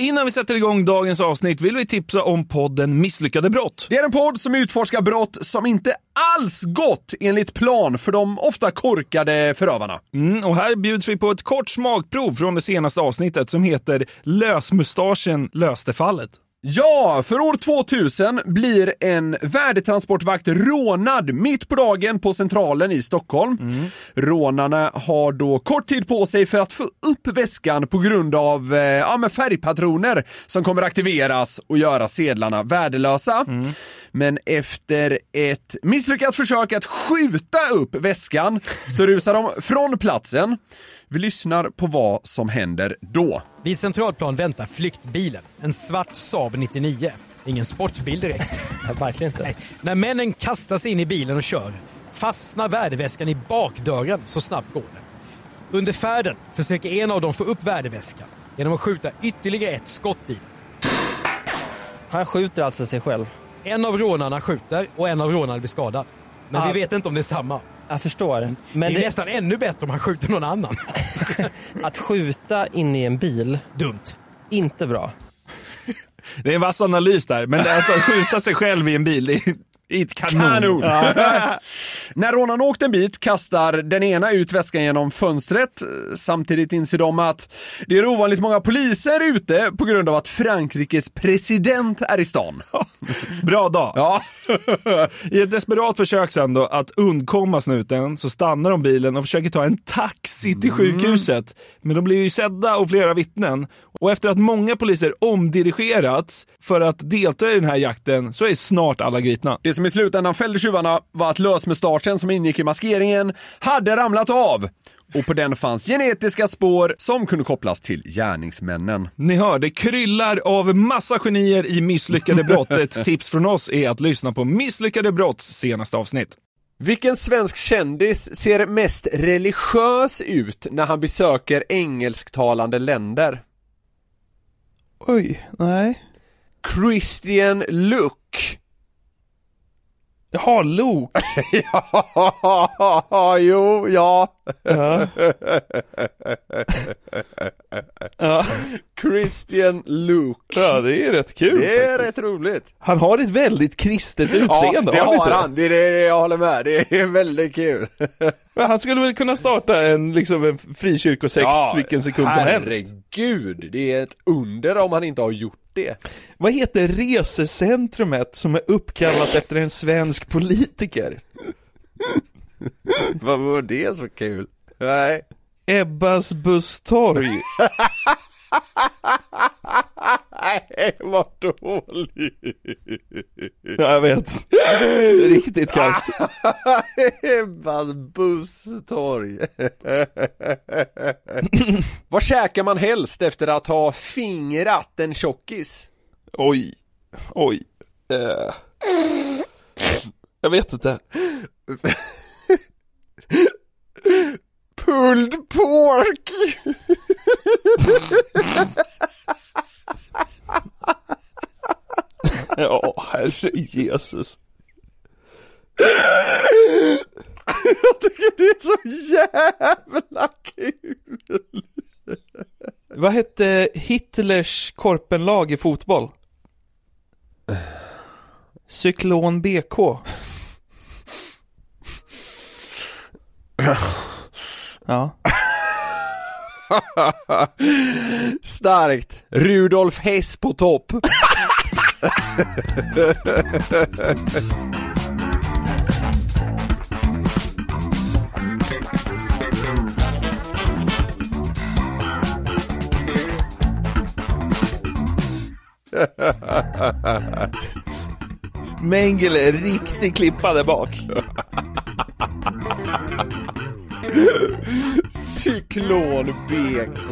Innan vi sätter igång dagens avsnitt vill vi tipsa om podden Misslyckade brott. Det är en podd som utforskar brott som inte alls gått enligt plan för de ofta korkade förövarna. Och här bjuds vi på ett kort smakprov från det senaste avsnittet som heter Lösmustaschen löste fallet. Ja, för år 2000 blir en värdetransportvakt rånad mitt på dagen på Centralen i Stockholm. Rånarna har då kort tid på sig för att få upp väskan på grund av färgpatroner som kommer aktiveras och göra sedlarna värdelösa. Men efter ett misslyckat försök att skjuta upp väskan så rusar de från platsen. Vi lyssnar på vad som händer då. Vid Centralplan väntar flyktbilen. En svart Saab 99. Ingen sportbil direkt. Ja, verkligen inte. Nej. När männen kastar sig in i bilen och kör fastnar värdeväskan i bakdörren, så snabbt går det. Under färden försöker en av dem få upp värdeväskan genom att skjuta ytterligare ett skott i den. Han skjuter alltså sig själv. En av rånarna skjuter och en av rånarna blir skadad. Men vi vet inte om det är samma. Jag förstår. Men det är nästan ännu bättre om han skjuter någon annan. Att skjuta in i en bil. Dumt. Inte bra. Det är en vass analys där, men alltså att skjuta sig själv i en bil, det är ett kanon. Ja. När rånaren åkt en bit kastar den ena ut väskan genom fönstret. Samtidigt inser de att det är ovanligt många poliser ute på grund av att Frankrikes president är i stan. Bra dag. Ja. I ett desperat försök sen då att undkomma snuten så stannar de bilen och försöker ta en taxi till sjukhuset. Men de blir ju sedda av flera vittnen. Och efter att många poliser omdirigerats för att delta i den här jakten så är snart alla gripna. Det som i slutändan fällde tjuvarna var att lösmustaschen som ingick i maskeringen hade ramlat av. Och på den fanns genetiska spår som kunde kopplas till gärningsmännen. Ni hör, det kryllar av massa genier i Misslyckade brott. Ett tips från oss är att lyssna på Misslyckade brotts senaste avsnitt. Vilken svensk kändis ser mest religiös ut när han besöker engelsktalande länder? Oj, nej. Christian Luke. Jaha, Luke. Ja, jo, ja. Ja. Christian Luke. Ja, det är rätt kul. Det är faktiskt. rätt roligt. Han har ett väldigt kristet utseende. Ja, det har han. Det är det jag håller med. Det är väldigt kul. Men han skulle väl kunna starta en frikyrkosekt vilken sekund som helst. Herregud, det är ett under om han inte har gjort det. Vad heter resecentrumet som är uppkallat efter en svensk politiker? Vad var det så kul? Nej. Ebbas busstorg. Nej, vad dåligt. Jag vet. Riktigt kast. Ebbas busstorg. Vad käkar man helst efter att ha fingrat en tjockis? Oj. Jag vet inte. Pulled pork. Ja, herre Jesus. Jag tycker det är så jävla kul. Vad hette Hitlers korpenlag i fotboll? Cyklon BK. Ja. Starkt. Rudolf Hess på topp. Mengele är riktigt klippad där bak. Cyklon BK.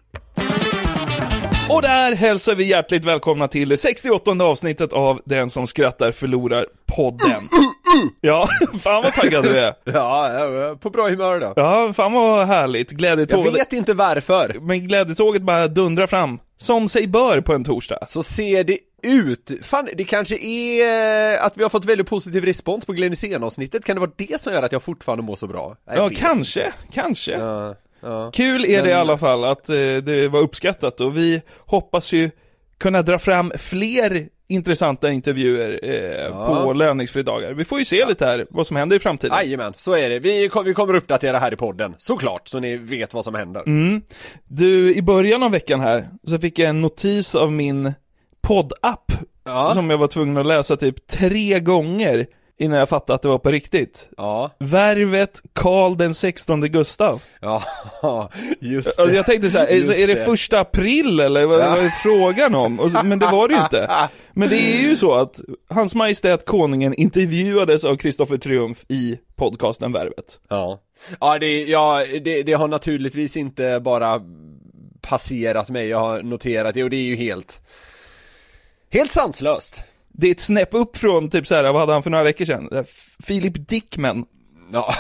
Och där hälsar vi hjärtligt välkomna till det 68:e avsnittet av Den som skrattar förlorar podden. Ja, fan vad taggad du är. Ja, på bra humör då. Ja, fan vad härligt. Glädjetåget. Jag vet inte varför. Men glädjetåget bara dundrar fram. Som sig bör på en torsdag. Så ser det ut. Fan, det kanske är att vi har fått väldigt positiv respons på Glenn Hysén-avsnittet. Kan det vara det som gör att jag fortfarande mår så bra? Ja, kanske. Ja. Kul är det i alla fall att det var uppskattat, och vi hoppas ju kunna dra fram fler intressanta intervjuer på löningsfridagar. Vi får ju se lite här vad som händer i framtiden. Jajamän, så är det. Vi kommer uppdatera här i podden, såklart, så ni vet vad som händer. Du, i början av veckan här så fick jag en notis av min poddapp som jag var tvungen att läsa typ 3 gånger innan jag fattade att det var på riktigt. Ja. Värvet Karl den 16 Gustav. Ja, just det. Jag tänkte så här, är det 1 april eller vad är frågan om? Men det var det ju inte. Men det är ju så att Hans Majestät Konungen intervjuades av Kristoffer Triumf i podcasten Värvet. Ja, det har naturligtvis inte bara passerat mig. Jag har noterat det, och det är ju helt sanslöst. Det är ett snäpp upp från typ så här, vad hade han för några veckor sedan? Philip Dickman. Ja.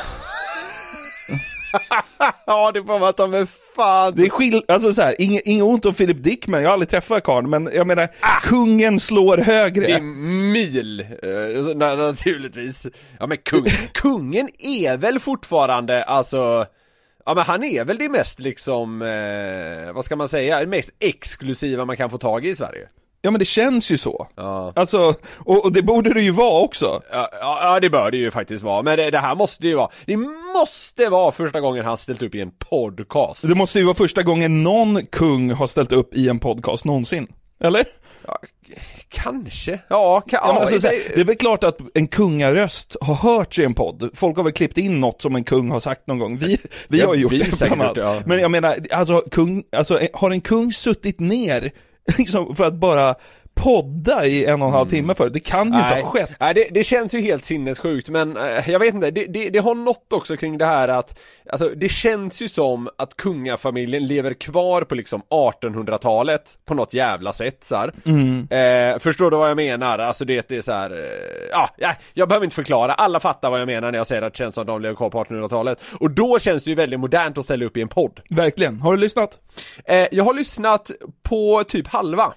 Ja, det får man ta med fan. Det är alltså så här, inget ont om Philip Dickman, jag har aldrig träffat karln, men jag menar, kungen slår högre. Det är mil, naturligtvis. Ja, men kungen är väl fortfarande, alltså, ja, men han är väl det mest liksom, vad ska man säga, det mest exklusiva man kan få tag i Sverige. Ja, men det känns ju så. Alltså, och det borde det ju vara också. Ja, det bör det ju faktiskt vara. Men det här måste ju vara, det måste vara första gången han ställt upp i en podcast. Det måste ju vara första gången någon kung har ställt upp i en podcast någonsin. Eller? Ja, kanske. Alltså, det är väl klart att en kungaröst har hört i en podd. Folk har väl klippt in något som en kung har sagt någon gång. Vi har gjort det bland annat. Men jag menar, alltså, har en kung suttit ner liksom för att bara podda i 1,5 timme för det kan ju inte ha skett. Nej, det känns ju helt sinnessjukt, men jag vet inte, det har något också kring det här att, alltså, det känns ju som att kungafamiljen lever kvar på liksom 1800-talet på något jävla sätt så här. Förstår du vad jag menar? Alltså det är så här, jag behöver inte förklara, alla fattar vad jag menar när jag säger att det känns som att de lever kvar på 1800-talet, och då känns det ju väldigt modernt att ställa upp i en podd. Verkligen. Har du lyssnat? Jag har lyssnat på typ halva.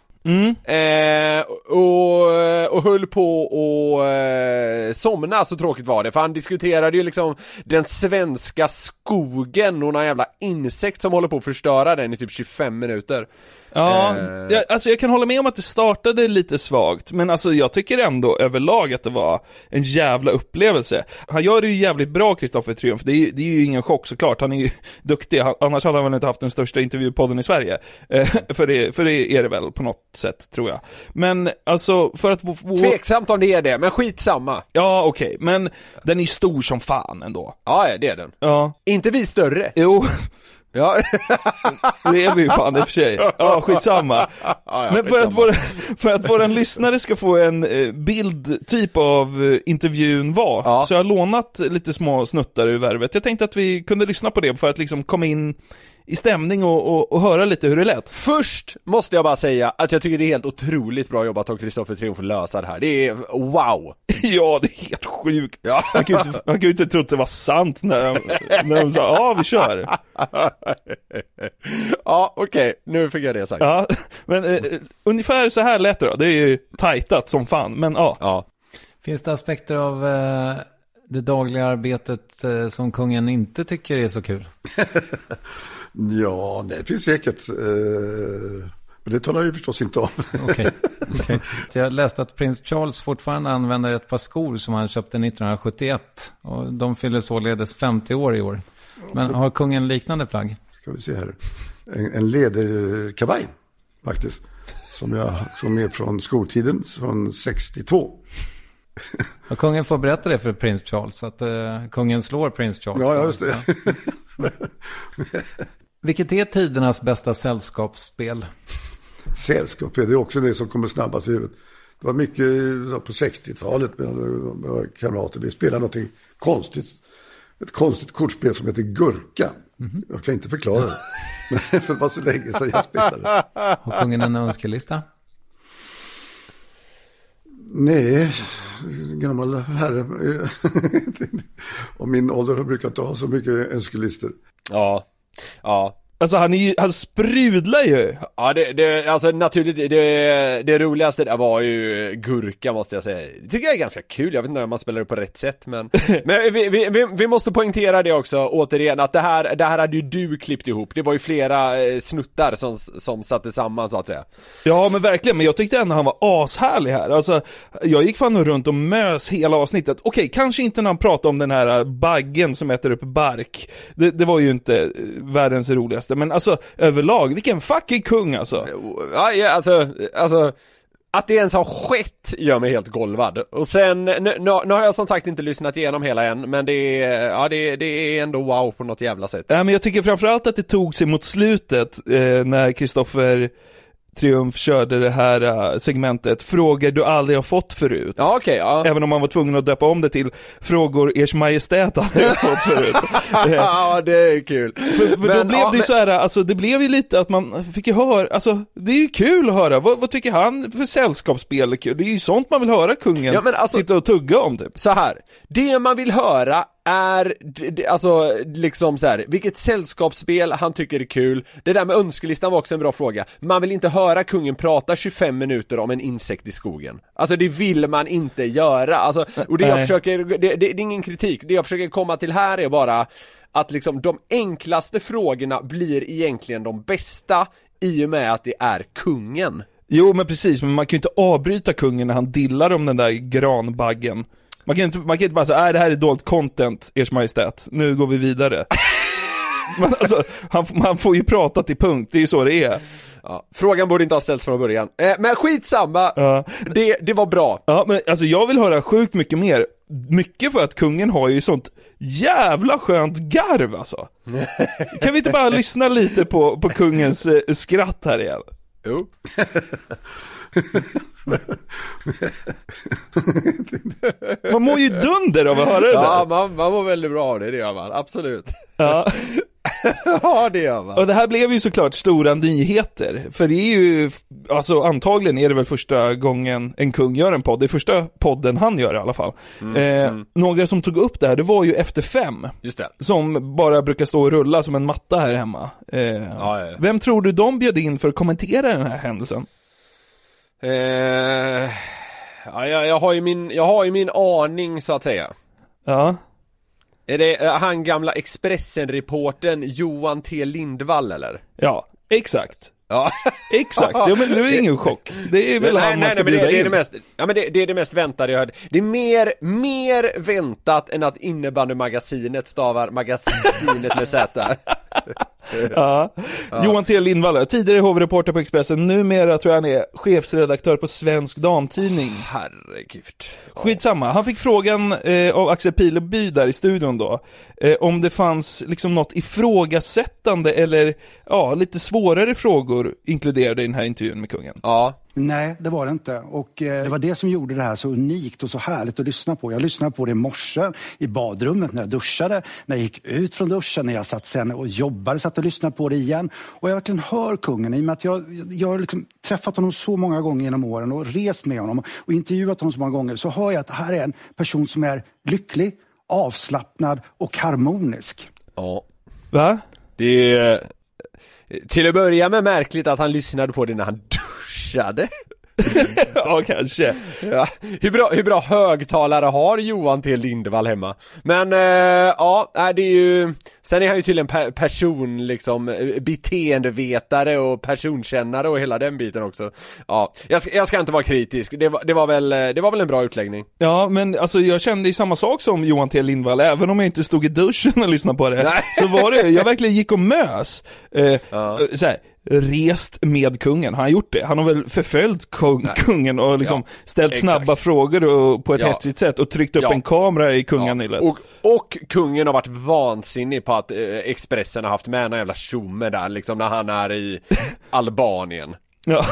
Och höll på och somna, så tråkigt var det. För han diskuterade ju liksom den svenska skogen och någon jävla insekt som håller på att förstöra den i typ 25 minuter. Ja, alltså jag kan hålla med om att det startade lite svagt, men alltså jag tycker ändå överlag att det var en jävla upplevelse. Han gör det ju jävligt bra, Kristoffer Triumf. Det är ju ingen chock såklart. Han är ju duktig. Annars hade han väl inte haft den största intervjupodden i Sverige. För det är det väl på något sätt, tror jag. Men alltså för att tveksamt om det är det, men skitsamma. Ja, okej. Men den är stor som fan ändå. Ja, det är den. Ja. Inte vi större. Jo. Ja. Det är vi ju fan i och för sig. Ja, skitsamma. Men för att våran lyssnare ska få en bild typ av intervjun var, så jag har lånat lite små snuttar ur Värvet. Jag tänkte att vi kunde lyssna på det för att liksom komma in i stämning och höra lite hur det lät. Först måste jag bara säga att jag tycker det är helt otroligt bra jobbat av Kristoffer Triumf att lösa det här. Det är wow. Ja, det är helt sjukt. Ja. Han kan ju inte tro att det var sant när de sa, vi kör. Ja, okej. Nu fick jag det sagt. Ja, men ungefär så här lät det då. Det är ju tajtat som fan, men ja. Finns det aspekter av det dagliga arbetet som kungen inte tycker är så kul? Ja, det finns säkert. Men det talar jag ju förstås inte om. Okej. Jag läste att prins Charles fortfarande använder ett par skor som han köpte 1971. Och de fyller således 50 år i år. Men har kungen liknande plagg? Ska vi se här. En läderkavaj faktiskt. Som är från skoltiden, från 62. Och kungen får berätta det för prins Charles, att kungen slår prins Charles. Ja, just det. Ja. Vilket är tidernas bästa sällskapsspel? Sällskap, det är också det som kommer snabbast i huvudet. Det var mycket på 60-talet med kamrater. Vi spelade någonting konstigt. Ett konstigt kortspel som heter Gurka. Jag kan inte förklara det. Men för det var så länge sedan jag spelade. Har kungen en önskelista? Nej, gammal herre. Och min ålder har brukat ha så mycket önskelistor. Ja. Alltså han sprudlar ju. Ja, det alltså naturligt, det roligaste där var ju gurka, måste jag säga. Det tycker jag är ganska kul, jag vet inte om man spelar det på rätt sätt, men vi måste poängtera det också, återigen, att det här hade ju du klippt ihop. Det var ju flera snuttar som satte samman, så att säga. Ja, men verkligen, men jag tyckte ändå han var ashärlig här. Alltså, jag gick fan runt och mös hela avsnittet. Okej, kanske inte när han pratade om den här baggen som äter upp bark. Det var ju inte världens roligaste. Men alltså, överlag, vilken fucking kung alltså. Ja, alltså att det ens har skett gör mig helt golvad. Och sen, nu har jag som sagt inte lyssnat igenom hela än, men det är ändå wow på något jävla sätt. Ja, men jag tycker framförallt att det tog sig mot slutet när Kristoffer Triumf körde det här segmentet Frågor du aldrig har fått förut. Ja, okej, ja. Även om man var tvungen att döpa om det till Frågor Ers Majestät aldrig har fått förut. Ja, det är kul. För då blev det ju så här, alltså det blev ju lite att man fick ju höra, alltså det är ju kul att höra, vad tycker han för sällskapsspel är kul? Det är ju sånt man vill höra kungen sitta och tugga om typ. Så här, det man vill höra är alltså liksom så här, vilket sällskapsspel han tycker är kul. Det där med önskelistan var också en bra fråga. Man vill inte höra kungen prata 25 minuter om en insekt i skogen. Alltså det vill man inte göra. Alltså, och det jag försöker, det är ingen kritik. Det jag försöker komma till här är bara att liksom de enklaste frågorna blir egentligen de bästa i och med att det är kungen. Jo, men precis, men man kan ju inte avbryta kungen när han dillar om den där granbaggen. Man kan inte bara säga, det här är dolt content, Ers Majestät. Nu går vi vidare. Men alltså, han får ju prata till punkt, det är ju så det är. Ja, frågan borde inte ha ställts från början. Men skitsamma, det var bra. Ja, men alltså jag vill höra sjukt mycket mer. Mycket för att kungen har ju sånt jävla skönt garv alltså. Kan vi inte bara lyssna lite på kungens skratt här igen? Jo. Man mår ju dunder av att höra det där. Ja, man mår väldigt bra av det gör man, absolut. Ja. Ja, det gör man. Och det här blev ju såklart stora nyheter. För det är ju, alltså antagligen är det väl första gången en kung gör en podd. Det är första podden han gör i alla fall. Några som tog upp det här, det var ju Efter 5. Just det. Som bara brukar stå och rulla som en matta här hemma. Ja. Vem tror du de bjöd in för att kommentera den här händelsen? Jag har ju min aning, så att säga. Ja. Är det han gamla Expressen-reporten Johan T. Lindvall, eller? Ja, exakt. Ja. Exakt, ja, men nu är det ingen chock. Det är väl han man ska bjuda in. Det är det mest, ja, men det är det mest väntade jag hörde. Det är mer väntat än att innebandymagasinet stavar magasinet med Z. Ja. Johan T. Lindvall, tidigare hovreporter på Expressen, numera tror jag han är chefsredaktör på Svensk Damtidning. Herregud. Skitsamma, han fick frågan av Axel Pileby där i studion då, om det fanns liksom något ifrågasättande eller lite svårare frågor inkluderade i den här intervjun med kungen. Ja. Nej, det var det inte. Och det var det som gjorde det här så unikt och så härligt att lyssna på. Jag lyssnade på det i morse i badrummet när jag duschade, när jag gick ut från duschen, när jag satt sen och jobbade, satt och lyssnade på det igen. Och jag verkligen hör kungen i och med att jag har liksom träffat honom så många gånger genom åren och rest med honom och intervjuat honom så många gånger, så hör jag att det här är en person som är lycklig, avslappnad och harmonisk. Ja. Va? Det är till att börja med märkligt att han lyssnade på det när han duschade. Ja, kanske. Ja. Hur bra högtalare har Johan T. Lindvall hemma? Men det är ju. Sen är han ju till en person liksom beteendevetare och personkännare och hela den biten också. Ja, jag ska inte vara kritisk. Det var väl en bra utläggning. Ja, men alltså jag kände ju samma sak som Johan T. Lindvall, även om jag inte stod i duschen och lyssnade på det. Nej. Så var det, jag verkligen gick och mös. Så här, rest med kungen. Han har gjort det. Han har väl förföljt kungen och liksom ställt snabba frågor och på ett hetsigt sätt och tryckt upp en kamera i kunganyllet. Och kungen har varit vansinnig på att Expressen har haft med en jävla tjomme där liksom när han är i Albanien. Ja.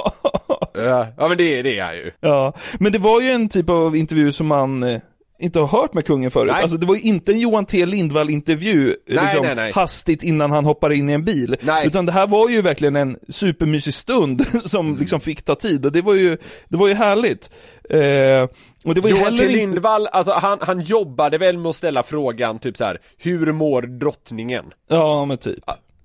Ja, men det är jag ju. Ja, men det var ju en typ av intervju som man inte har hört med kungen förut. Alltså det var ju inte en Johan T. Lindvall-intervju nej. Hastigt innan han hoppar in i en bil. Nej. Utan det här var ju verkligen en supermysig stund som liksom fick ta tid. Och det var ju härligt. Och det var ju Johan T. Lindvall, alltså han jobbade väl med att ställa frågan typ så här: hur mår drottningen? Ja, men typ. Ja.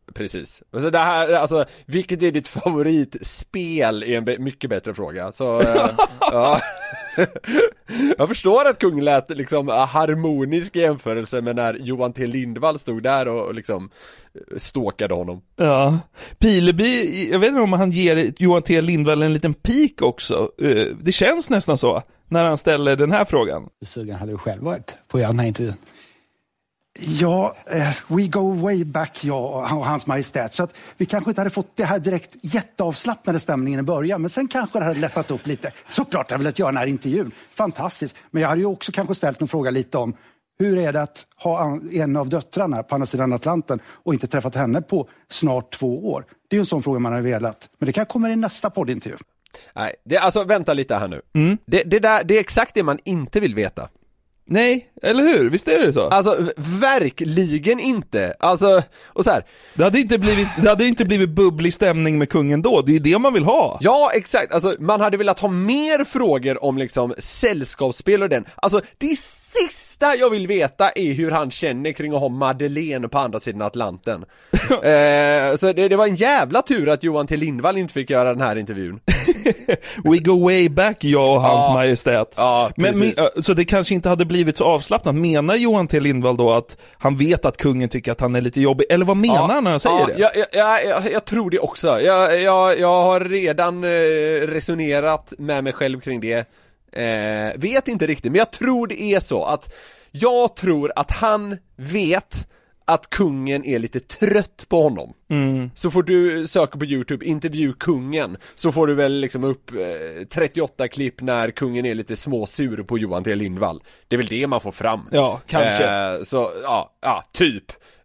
Precis. Så det här, alltså, vilket är ditt favoritspel är en mycket bättre fråga. Så, ja. Jag förstår att kung lät liksom harmonisk jämförelse med när Johan T. Lindvall stod där och liksom stalkade honom. Ja. Pileby, jag vet inte om han ger Johan T. Lindvall en liten pik också. Det känns nästan så när han ställer den här frågan. Sugen hade du själv varit på den här intervjun. Ja, we go way back, jag och hans majestät. Så att vi kanske inte hade fått det här direkt jätteavslappnade stämningen i början. Men sen kanske det hade lättat upp lite. Såklart jag velat göra den här intervjun. Fantastiskt. Men jag hade ju också kanske ställt en fråga lite om hur är det att ha en av döttrarna på andra sidan Atlanten och inte träffat henne på snart 2 år. Det är ju en sån fråga man har velat. Men det kan komma i nästa poddintervju. Nej, alltså vänta lite här nu. Det är exakt det man inte vill veta. Nej, eller hur? Visst är det så? Alltså, verkligen inte. Alltså, och så här. Det hade inte blivit bubblig stämning med kungen då. Det är det man vill ha. Ja, exakt. Alltså, man hade velat ha mer frågor om liksom sällskapsspel och den. Alltså, det sista jag vill veta är hur han känner kring att ha Madeleine på andra sidan Atlanten. Så det var en jävla tur att Johan T. Lindvall inte fick göra den här intervjun. We go way back, jag och hans majestät. Ja, men så det kanske inte hade blivit så avslappnat. Menar Johan T. Lindvall då att han vet att kungen tycker att han är lite jobbig? Eller vad menar han när han säger det? Jag tror det också. Jag har redan resonerat med mig själv kring det. Vet inte riktigt, men jag tror det är så att jag tror att han vet att kungen är lite trött på honom. Så får du söka på YouTube, intervju kungen, så får du väl liksom upp 38 klipp när kungen är lite småsur på Johan T. Lindvall. Det är väl det man får fram. Ja, kanske. Så, ja, typ.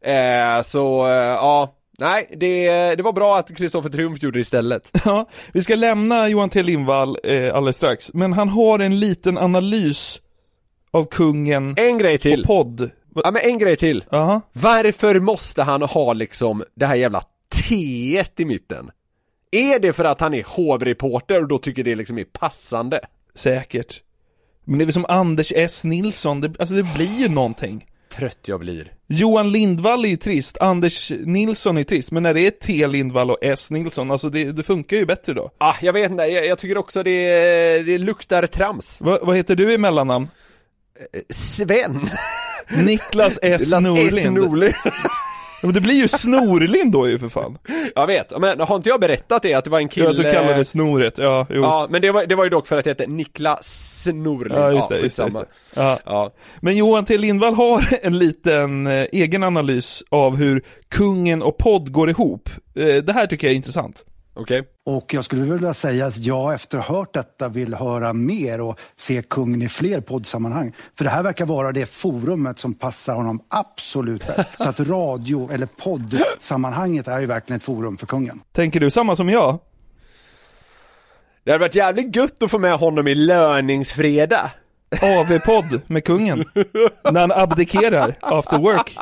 Nej, det var bra att Kristoffer Triumf gjorde det istället. Ja, vi ska lämna Johan T. Lindvall alldeles strax. Men han har en liten analys av kungen. En grej till. På podd. Ja, men en grej till. Uh-huh. Varför måste han ha liksom det här jävla T1 i mitten? Är det för att han är hovreporter och då tycker det liksom är passande? Säkert. Men det är väl som Anders S. Nilsson. Det blir ju någonting. Trött jag blir. Johan Lindvall är ju trist. Anders Nilsson är trist. Men när det är T. Lindvall och S. Nilsson, alltså det funkar ju bättre då. Jag vet inte. Jag tycker också det luktar trams. Vad heter du i mellannamn? Sven. Niklas S. Norlind. Men det blir ju Snorlind då ju för fan. Jag vet, men har inte jag berättat det att det var en kille... Ja, du kallade det Snoret, ja. Jo. Ja, men det var ju dock för att det hette Niklas Snorlind. Ja, just det. Ja. Men Johan T. Lindvall har en liten egen analys av hur kungen och podd går ihop. Det här tycker jag är intressant. Okay. Och jag skulle vilja säga att jag efter att ha hört detta vill höra mer och se kungen i fler poddsammanhang. För det här verkar vara det forumet som passar honom absolut bäst. Så att radio- eller poddsammanhanget är ju verkligen ett forum för kungen. Tänker du samma som jag? Det hade varit jävligt gött att få med honom i löningsfredag. AV-podd med kungen. När han abdikerar after work.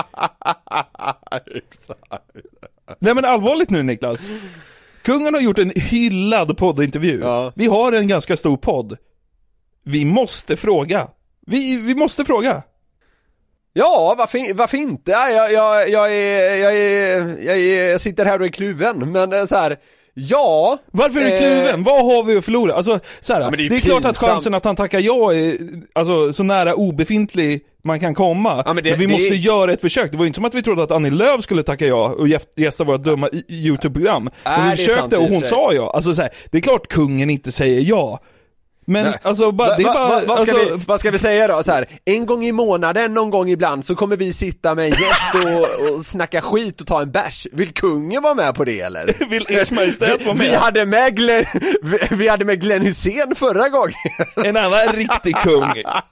Nej men allvarligt nu, Niklas. Kungen har gjort en hyllad poddintervju. Ja. Vi har en ganska stor podd. Vi måste fråga. Vi måste fråga. Ja, varför inte? Jag sitter här och är kluven. Men så här, ja. Varför är du kluven? Vad har vi att förlora? Alltså, så här, det är klart att chansen att han tackar ja är alltså, så nära obefintlig man kan komma. Ja, men vi måste göra ett försök. Det var inte som att vi trodde att Annie Lööf skulle tacka ja och gästa våra dumma YouTube-program. Men vi försökte och hon sa ja. Alltså, så här, det är klart kungen inte säger ja. Men alltså, vad ska vi säga då? Så här, en gång i månaden, någon gång ibland så kommer vi sitta med en gäst och snacka skit och ta en bärs. Vill kungen vara med på det eller? Vill Ers Majestät vara med? Vi hade med Glenn Hussein förra gången. En annan riktig kung.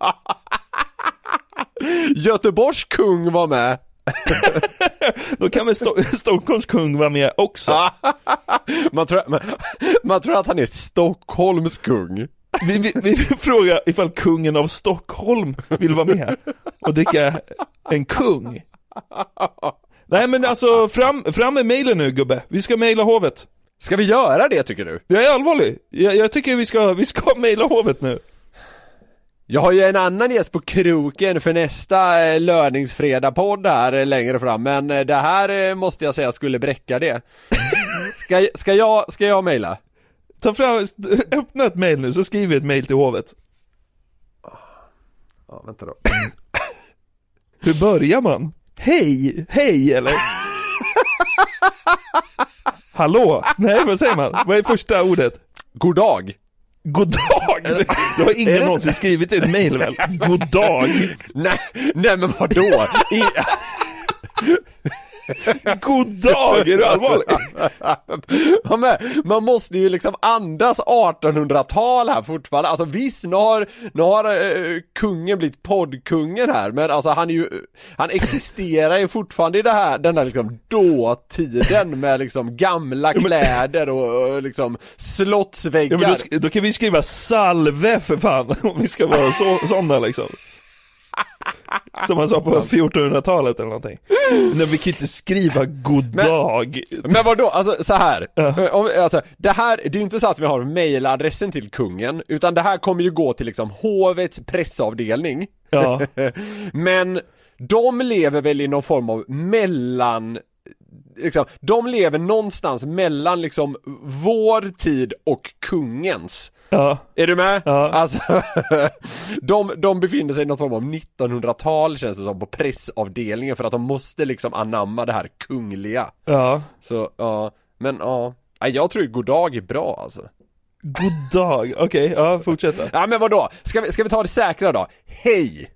Göteborgs kung var med. Då kan väl Stockholms kung vara med också. Man tror att han är Stockholms kung. Vi frågar ifall kungen av Stockholm vill vara med och dricka en kung. Nej men alltså fram med mejlen nu, gubbe. Vi ska mejla hovet. Ska vi göra det, tycker du? Jag är allvarlig. Jag tycker vi ska mejla hovet nu. Jag har ju en annan gäst på kroken för nästa lördningsfredag-podd här längre fram. Men det här måste jag säga skulle bräcka det. Ska jag mejla? Ta fram, öppna ett mejl nu så skriver ett mejl till hovet. Ja, vänta då. Hur börjar man? Hej eller? Hallå? Nej, vad säger man? Vad är första ordet? God dag. God dag? Du har ingen någonsin skrivit ett mejl väl? God dag. Nej men vadå? God dag, är du allvarlig? Ja, men man måste ju liksom andas 1800-tal här fortfarande. Alltså visst, nu har kungen blivit poddkungen här, men alltså han existerar ju fortfarande i den här liksom dåtiden med liksom gamla kläder och liksom slottsväggar. Ja, men då kan vi skriva salve för fan, om vi ska vara sådana liksom. Som man sa på 1400-talet eller någonting. Men vi kan inte skriva god dag. Men vadå? Alltså så här. Alltså, det är ju inte så att vi har mailadressen till kungen, utan det här kommer ju gå till liksom hovets pressavdelning. Ja. Men de lever väl i någon form av mellan liksom, de lever någonstans mellan liksom vår tid och kungens. Ja. Är du med? Ja. Alltså, de befinner sig i någon form av 1900-tal känns det som, på pressavdelningen, för att de måste liksom anamma det här kungliga. Ja. Så, ja. Men ja, jag tror god dag är bra alltså. God dag, okej, ja, fortsätta. Ja, men vadå? Ska vi ta det säkra då? Hej!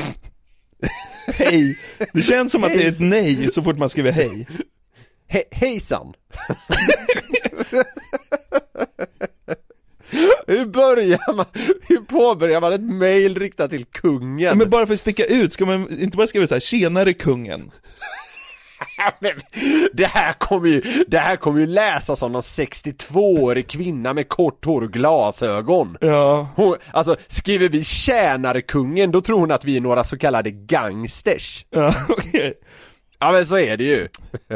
Hej! Det känns som att det är ett nej så fort man skriver hej. Hejsan! Hur påbörjar man ett mejl riktat till kungen? Ja, men bara för att sticka ut, ska man inte bara skriva så här: tjenare kungen? Det här kommer ju läsas av någon 62-årig kvinna med kort hår och glasögon. Ja. Alltså, skriver vi tjänare kungen, då tror hon att vi är några så kallade gangsters. Ja, okej. Ja, men så är det ju.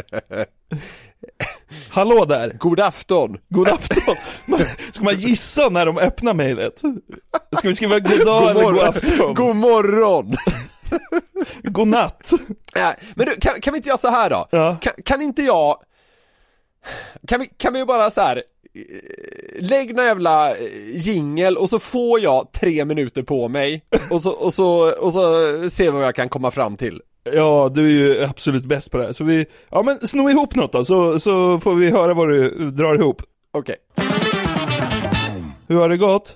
Hallå där. God afton. God afton. Ska man gissa när de öppnar mejlet? Ska vi skriva god dag eller god afton? God morgon. God natt. Ja, men du, kan vi inte göra så här då? Ja. Kan inte jag... Kan vi bara så här... Lägg någon jävla jingle och så får jag 3 minuter på mig och så ser vi vad jag kan komma fram till. Ja, du är ju absolut bäst på det här. Så men sno ihop något då, så får vi höra vad du drar ihop. Okej. Hur har det gått?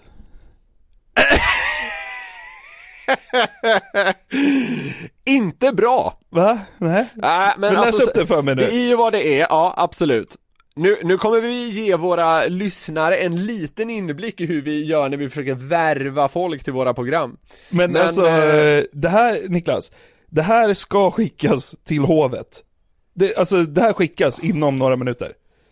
Inte bra. Va? Nej. Men läs alltså, upp det för mig nu. Det är ju vad det är, ja absolut. Nu kommer vi ge våra lyssnare en liten inblick i hur vi gör när vi försöker värva folk till våra program. Men alltså, det här, Niklas, det här ska skickas till hovet. Det här skickas inom några minuter.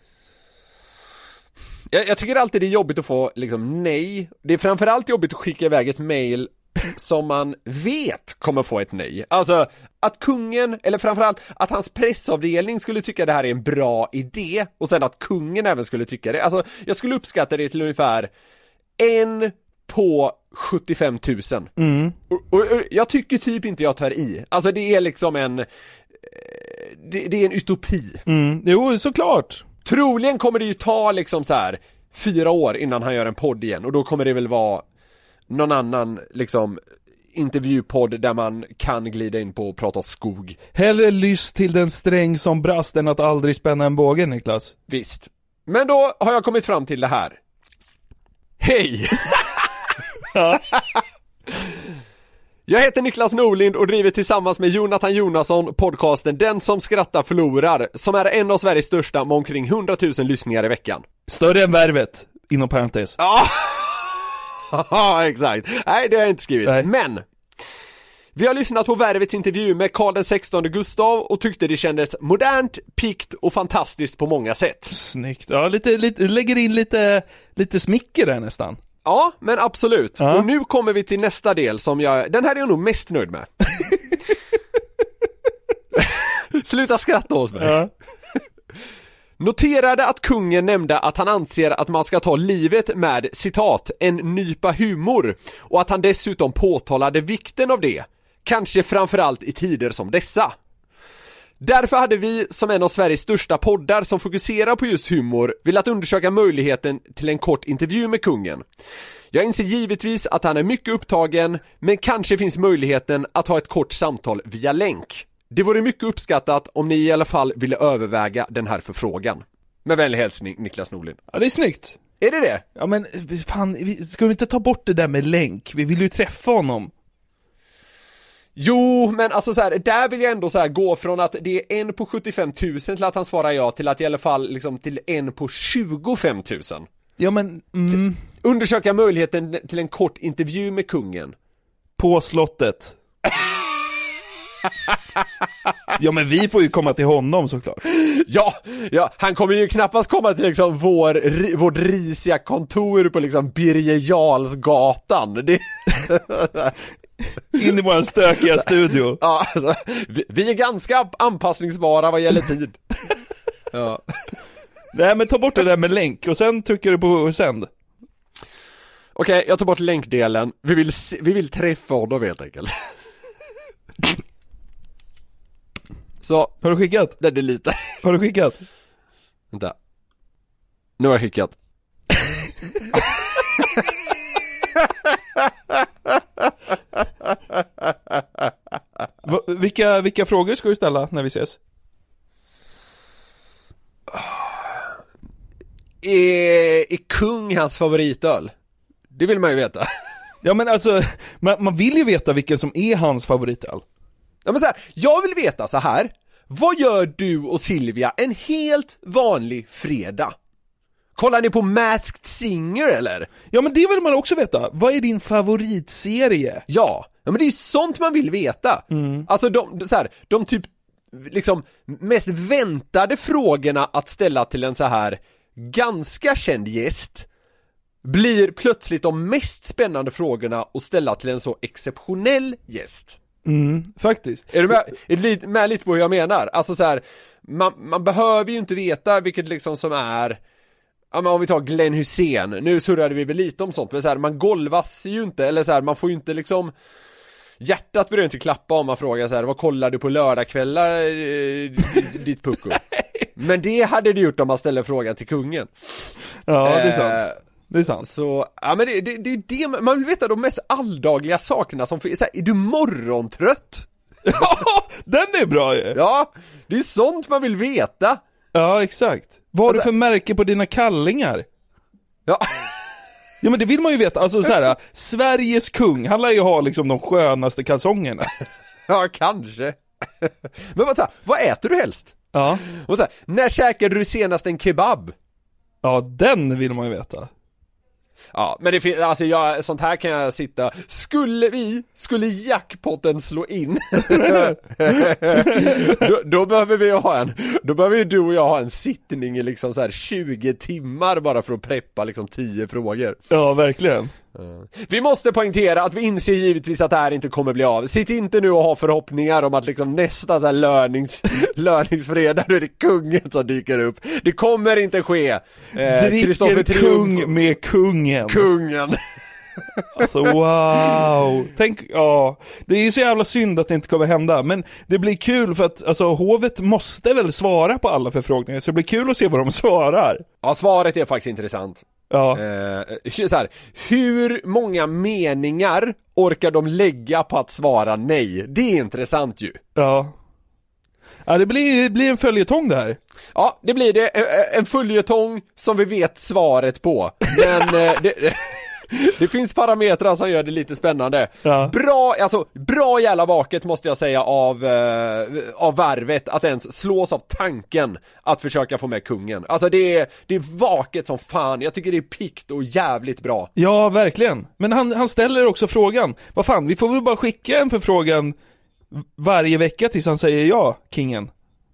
Jag tycker alltid det är jobbigt att få liksom nej. Det är framförallt jobbigt att skicka iväg ett mejl som man vet kommer få ett nej. Alltså att kungen, eller framförallt att hans pressavdelning skulle tycka det här är en bra idé, och sen att kungen även skulle tycka det. Alltså jag skulle uppskatta det till ungefär 1 på 75 000. Mm. Och jag tycker typ inte jag tar i. Alltså det är liksom det är en utopi. Jo, såklart. Troligen kommer det ju ta liksom så här 4 år innan han gör en podd igen, och då kommer det väl vara någon annan liksom intervjupodd där man kan glida in på och prata skog. Hellre lyss till den sträng som brast än att aldrig spänna en båge, Niklas. Visst. Men då har jag kommit fram till det här. Hej! Jag heter Niklas Norlind och driver tillsammans med Jonathan Jonasson podcasten Den som skrattar förlorar, som är en av Sveriges största med omkring 100 000 lyssningar i veckan. Större än Värvet, inom parentes. Ja, exakt. Nej, det har jag inte skrivit. Nej. Men vi har lyssnat på Värvets intervju med Karl XVI Gustav och tyckte det kändes modernt, pikt och fantastiskt på många sätt. Snyggt. Ja, lite lägger in lite smicker där nästan. Ja, men absolut. Ja. Och nu kommer vi till nästa del som den här är jag nog mest nöjd med. Sluta skratta hos mig. Ja. Noterade att kungen nämnde att han anser att man ska ta livet med, citat, en nypa humor, och att han dessutom påtalade vikten av det, kanske framförallt i tider som dessa. Därför hade vi, som en av Sveriges största poddar som fokuserar på just humor, velat undersöka möjligheten till en kort intervju med kungen. Jag inser givetvis att han är mycket upptagen, men kanske finns möjligheten att ha ett kort samtal via länk. Det vore mycket uppskattat om ni i alla fall ville överväga den här förfrågan. Med vänlig hälsning, Niklas Norlin. Ja, det är snyggt. Är det det? Ja, men fan, ska vi inte ta bort det där med länk? Vi vill ju träffa honom. Jo, men alltså så här, där vill jag ändå så här gå från att det är en på 75 000 till att han svarar ja, till att i alla fall liksom till en på 25 000. Ja, men Undersöka möjligheten till en kort intervju med kungen. På slottet. Ja, men vi får ju komma till honom såklart. Ja, han kommer ju knappast komma till liksom vårt risiga kontor på liksom Birger Jarlsgatan. Det... In i vår stökiga studio. Ja, alltså, vi är ganska anpassningsbara vad gäller tid. Ja. Nej, men ta bort det där med länk och sen trycker du på sänd. Okej, jag tar bort länkdelen. Vi vill träffa honom helt enkelt. Så, har du skickat? Det är lite. Har du skickat? Vänta. Nu har jag skickat. Vilka frågor ska du ställa när vi ses? Är kung hans favoritöl? Det vill man ju veta. Ja, men alltså, man vill ju veta vilken som är hans favoritöl. Ja, men så här, jag vill veta så här. Vad gör du och Silvia en helt vanlig fredag? Kollar ni på Masked Singer eller? Ja, men det vill man också veta. Vad är din favoritserie? Ja, men det är ju sånt man vill veta. Alltså de typ liksom mest väntade frågorna att ställa till en så här ganska känd gäst blir plötsligt de mest spännande frågorna att ställa till en så exceptionell gäst. Faktiskt. Är du med lite på hur jag menar? Alltså så här, man behöver ju inte veta vilket liksom som är. Ja, men om vi tar Glenn Hussein, nu surrade vi väl lite om sånt, men så här, man golvas ju inte, eller så här, man får ju inte liksom, hjärtat börjar inte klappa om man frågar så här, vad kollar du på lördagskvällar, ditt pucko? Men det hade det gjort om man ställer frågan till kungen. Ja, det är sant. Det är sant. Så, ja, men det är det, man vill veta de mest alldagliga sakerna som, så här, är du morgontrött? Ja, den är bra ju. Ja, det är sånt man vill veta. Ja, exakt. Vad har du för märke på dina kallingar? Ja. Ja, men det vill man ju veta. Alltså så här, Sveriges kung, han lär ju ha liksom de skönaste kalsongerna. Ja, kanske. Men vad äter du helst? Ja. När käkade du senast en kebab? Ja, den vill man ju veta. Ja, men det alltså sånt här kan jag sitta. Skulle jackpotten slå in då behöver vi då behöver ju du och jag ha en sittning i liksom så här 20 timmar bara för att preppa liksom 10 frågor. Ja, verkligen. Vi måste poängtera att vi inser givetvis att det här inte kommer bli av. Sitt inte nu och ha förhoppningar om att liksom nästa så här löningsfredag då är det kungen som dyker upp. Det kommer inte ske. Dricker kung med kungen. Alltså wow. Tänk, ja, det är ju så jävla synd att det inte kommer hända, men det blir kul för att alltså hovet måste väl svara på alla förfrågningar, så det blir kul att se vad de svarar. Ja, svaret är faktiskt intressant. Ja. Så här, hur många meningar orkar de lägga på att svara nej? Det är intressant ju. Ja. Ja, det blir en följetong det här. Ja, det blir det. En följetong som vi vet svaret på. Men det finns parametrar som gör det lite spännande. Ja. Bra jävla vaket måste jag säga av värvet att ens slås av tanken att försöka få med kungen. Alltså det är vaket som fan. Jag tycker det är pikt och jävligt bra. Ja, verkligen. Men han ställer också frågan. Vad fan, vi får väl bara skicka en förfrågan varje vecka tills han säger ja, kingen.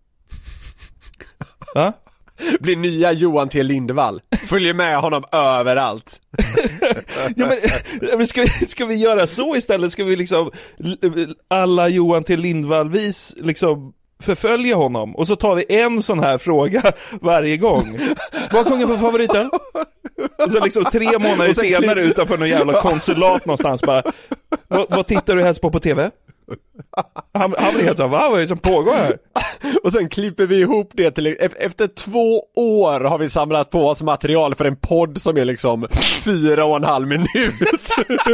Va? Blir nya Johan T. Lindvall. Följer med honom överallt. Ja, men ska vi göra så istället? Ska vi liksom alla Johan T. Lindvall-vis liksom förfölja honom. Och så tar vi en sån här fråga varje gång. Vad har kungen för favoritöl? Och så liksom 3 månader senare utanför någon jävla konsulat någonstans bara, vad tittar du helst på TV? Han blir helt så, vad är det som pågår här? Och sen klipper vi ihop det till, efter 2 år har vi samlat på oss material för en podd som är liksom 4,5 minut.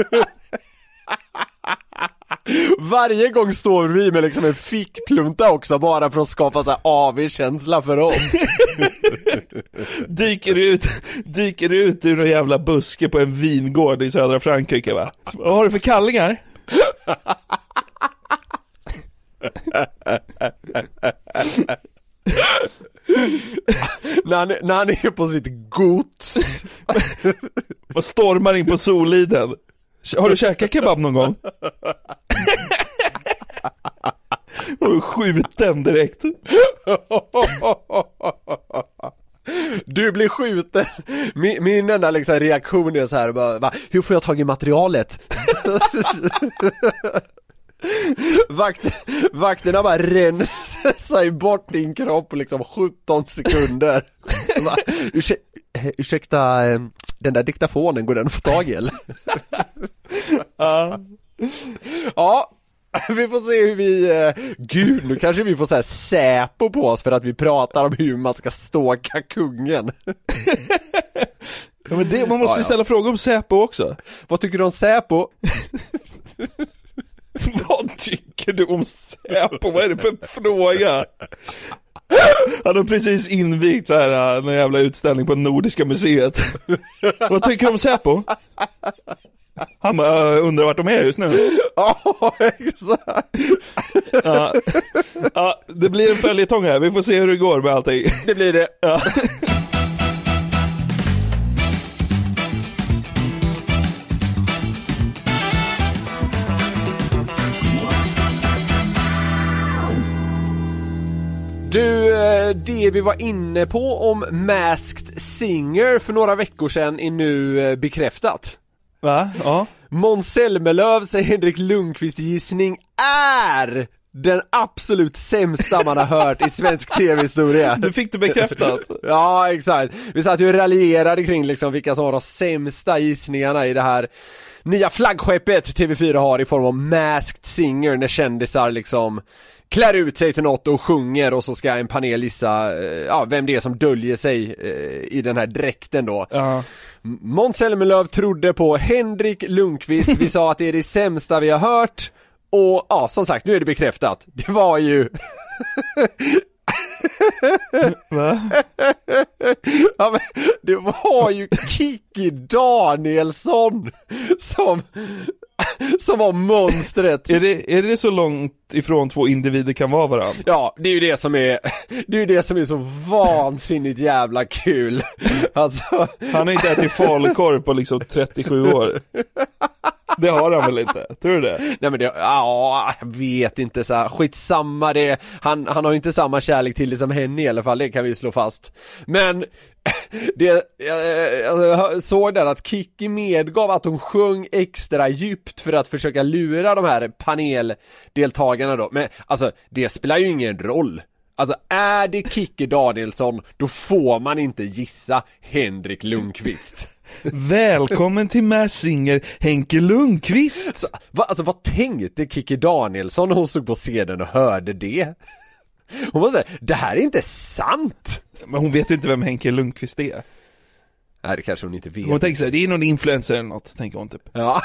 Varje gång står vi med liksom en fickplunta också, bara för att skapa så här AV-känsla för oss. dyker ut ur en jävla buske på en vingård i södra Frankrike, va? Vad har du för kallingar? när han är på sitt gods. Och stormar in på Soliden. Har du käkat kebab någon gång? Och du skjuten direkt. Du blir skjuten. Min enda liksom reaktion är så här, bara, hur får jag tag i materialet? Vakterna bara rensar bort din kropp på liksom 17 sekunder. Bara, ursäkta, den där diktafonen, går den att få tag i eller? Ja, vi får se hur vi... Gud, nu kanske vi får så här säpo på oss för att vi pratar om hur man ska ståka kungen. Ja, men man måste ställa frågor om säpo också. Vad tycker du om säpo? Vad tycker du om säpo? Vad är det för fråga? Han har precis invigt så här en jävla utställning på Nordiska museet. Vad tycker du om säpo? Han bara, undrar vart de är just nu. Ja, exakt. Ja, det blir en följetong här. Vi får se hur det går med allting. Det blir det. Ja. Du, det vi var inne på om Masked Singer för några veckor sedan är nu bekräftat. Va? Ja. Måns Zelmerlöws Henrik Lundqvist gissning är den absolut sämsta man har hört i svensk tv-historia. Du fick det bekräftat. Ja, exakt. Vi satt ju och raljerade kring liksom vilka som var de sämsta gissningarna i det här nya flaggskeppet TV4 har i form av Masked Singer, när kändisar liksom klär ut sig till något och sjunger, och så ska en panel gissa vem det är som döljer sig i den här dräkten då. Måns Zelmerlöw trodde på Henrik Lundqvist. Vi sa att det är det sämsta vi har hört. Och ja, som sagt, nu är det bekräftat. Det var ju... Va? Ja, men det var ju Kikki Danielsson som var monstret. Är det så långt ifrån två individer kan vara varandra? Ja, det är ju det som är så vansinnigt jävla kul. Alltså, han har inte ätit falukorv på liksom 37 år. Det har han väl inte? Tror du det? Nej, men jag vet inte, så här, skitsamma det. Han har ju inte samma kärlek till det som henne i alla fall, det kan vi slå fast. Men jag såg där att Kikki medgav att hon sjöng extra djupt för att försöka lura de här paneldeltagarna då. Men alltså, det spelar ju ingen roll. Alltså, är det Kikki Danielsson, då får man inte gissa Henrik Lundqvist. Välkommen till Masked Singer, Henke Lundqvist. Vad tänkte Kikki Danielsson när hon stod på scenen och hörde det? Hon var så här, det här är inte sant. Men hon vet ju inte vem Henke Lundqvist är. Nej, det kanske hon inte vet. Hon tänker så här, det är någon influencer eller något, tänker hon typ. Ja.